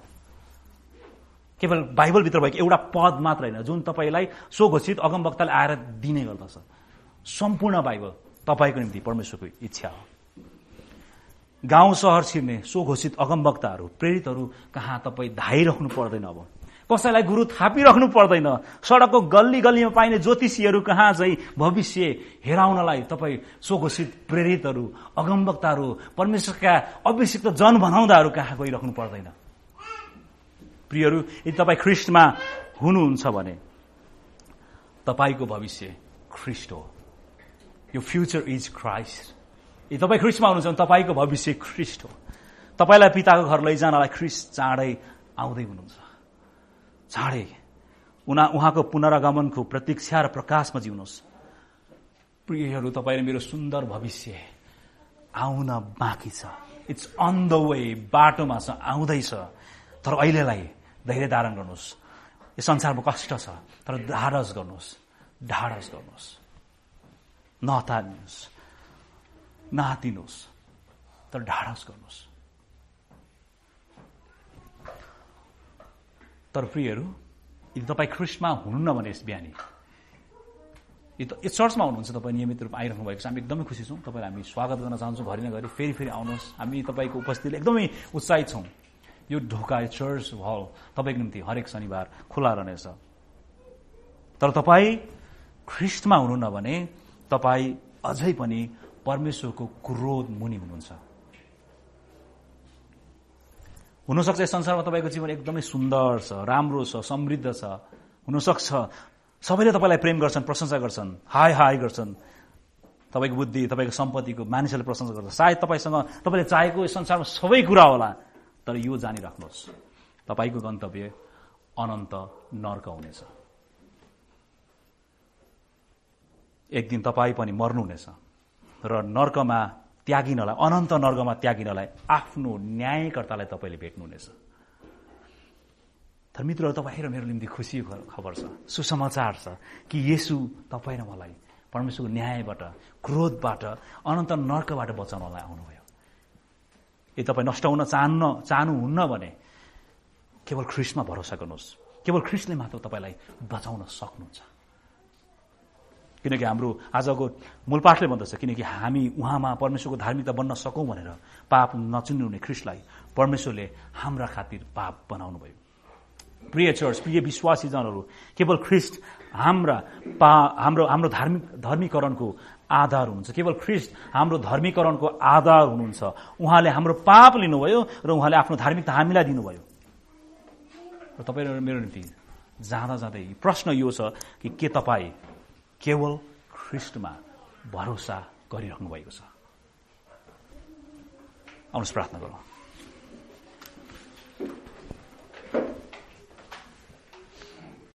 केवल बाइबलभित्र भएको एउटा पद मात्र होइन जुन तपाईँलाई स्वघोषित अगमवक्ताले आएर दिने गर्दछ। सम्पूर्ण बाइबल तपाईँको निम्ति परमेश्वरको इच्छा हो। गाउँ सहर छिर्ने स्वघोषित अगमवक्ताहरू प्रेरितहरू कहाँ तपाईँ धाइराख्नु पर्दैन। अब कसैलाई गुरु थापिराख्नु पर्दैन। सडकको गल्ली गल्लीमा पाइने ज्योतिषीहरू कहाँ चाहिँ भविष्य हेराउनलाई तपाईँ स्वघोषित प्रेरितहरू अगमवक्ताहरू परमेश्वरका अभिषिक्त जन बनाउँदाहरू कहाँ गइराख्नु पर्दैन। प्रियहरू, यदि तपाईँ ख्रिस्टमा हुनुहुन्छ भने तपाईँको भविष्य ख्रिस्ट हो। यो फ्युचर इज क्राइस्ट। यदि तपाईँ ख्रिस्टमा हुनुहुन्छ भने तपाईँको भविष्य ख्रिस्ट हो। तपाईँलाई पिताको घर लैजानलाई ख्रिस्ट चाँडै आउँदै हुनुहुन्छ। चाँडै उना उहाँको पुनरागमनको प्रतीक्षा र प्रकाशमा जिउनुहोस्। प्रियहरू, तपाईँले मेरो सुन्दर भविष्य आउन बाँकी छ। It's on the way. बाटोमा छ, आउँदैछ। तर अहिलेलाई धैर्य धारण गर्नुहोस्। यो संसारमा कष्ट छ, तर ढाडस गर्नुहोस्। ढाडस गर्नुहोस्। नहतार्नुहोस्, नहातिनुहोस्, तर ढाडस गर्नुहोस्। तर प्रियहरू, यदि तपाईँ ख्रिस्टमा हुनुहुन्न भने यस बिहानी यस चर्चमा हुनुहुन्छ, तपाईँ नियमित रूपमा आइरहनु भएको छ, हामी एकदमै खुसी छौँ। तपाईँलाई हामी स्वागत गर्न चाहन्छौँ। घरि नगरी फेरि फेरि आउनुहोस्। हामी तपाईँको उपस्थितिले एकदमै उत्साहित छौँ। यो ढोका चर्च हल तपाईँको निम्ति हरेक शनिबार खुला रहनेछ। तर तपाईँ ख्रिस्टमा हुनुहुन्न भने तपाईँ अझै पनि परमेश्वरको क्रोध मुनि हुनुहुन्छ। हुनसक्छ यस संसारमा तपाईँको जीवन एकदमै सुन्दर छ, राम्रो छ, समृद्ध छ। हुनसक्छ सबैले तपाईँलाई प्रेम गर्छन्, प्रशंसा गर्छन्, हाय हाय गर्छन्। तपाईँको बुद्धि, तपाईँको सम्पत्तिको मानिसहरूले प्रशंसा गर्छ। सायद तपाईँसँग तपाईँले चाहेको यस संसारमा सबै कुरा होला, तर यो जानिराख्नुहोस्, तपाईँको गन्तव्य अनन्त नर्क हुनेछ। एक दिन तपाईँ पनि मर्नुहुनेछ र नर्कमा त्यागिनलाई, अनन्त नर्कमा त्यागिनलाई आफ्नो न्यायकर्तालाई तपाईँले भेट्नुहुनेछ। तर मित्रहरू, तपाईँ र मेरो निम्ति खुसीको खबर छ, सुसमाचार छ कि येशू तपाईँ र मलाई परमेश्वरको न्यायबाट, क्रोधबाट, अनन्त नर्कबाट बचाउनलाई आउनुभयो। यदि तपाईँ नष्ट हुन चाहन्न चाहनुहुन्न भने केवल ख्रीष्टमा भरोसा गर्नुहोस्। केवल ख्रीष्टले मात्र तपाईँलाई बचाउन सक्नुहुन्छ। किनकि हाम्रो आजको मूलपाठले भन्दछ, किनकि हामी उहाँमा परमेश्वरको धार्मिकता बन्न सकौं भनेर पाप नचिन्नुहुने ख्रीष्टलाई परमेश्वरले हाम्रा खातिर पाप बनाउनु भयो। प्रिय चर्च, प्रिय विश्वासी जनहरू, केवल ख्रीष्ट हाम्रा पा हाम्रो हाम्रो धार्मिक धर्मीकरणको आधार हुनुहुन्छ। केवल ख्रीष्ट हाम्रो धर्मीकरणको आधार हुनुहुन्छ। उहाँले हाम्रो पाप लिनुभयो र उहाँले आफ्नो धार्मिकता हामीलाई दिनुभयो। र तपाईँ र मेरो निम्ति जाँदा जाँदै प्रश्न यो छ कि के तपाईँ केवल ख्रीष्टमा भरोसा गरिराख्नु भएको छ? आउनुहोस् प्रार्थना गरौँ।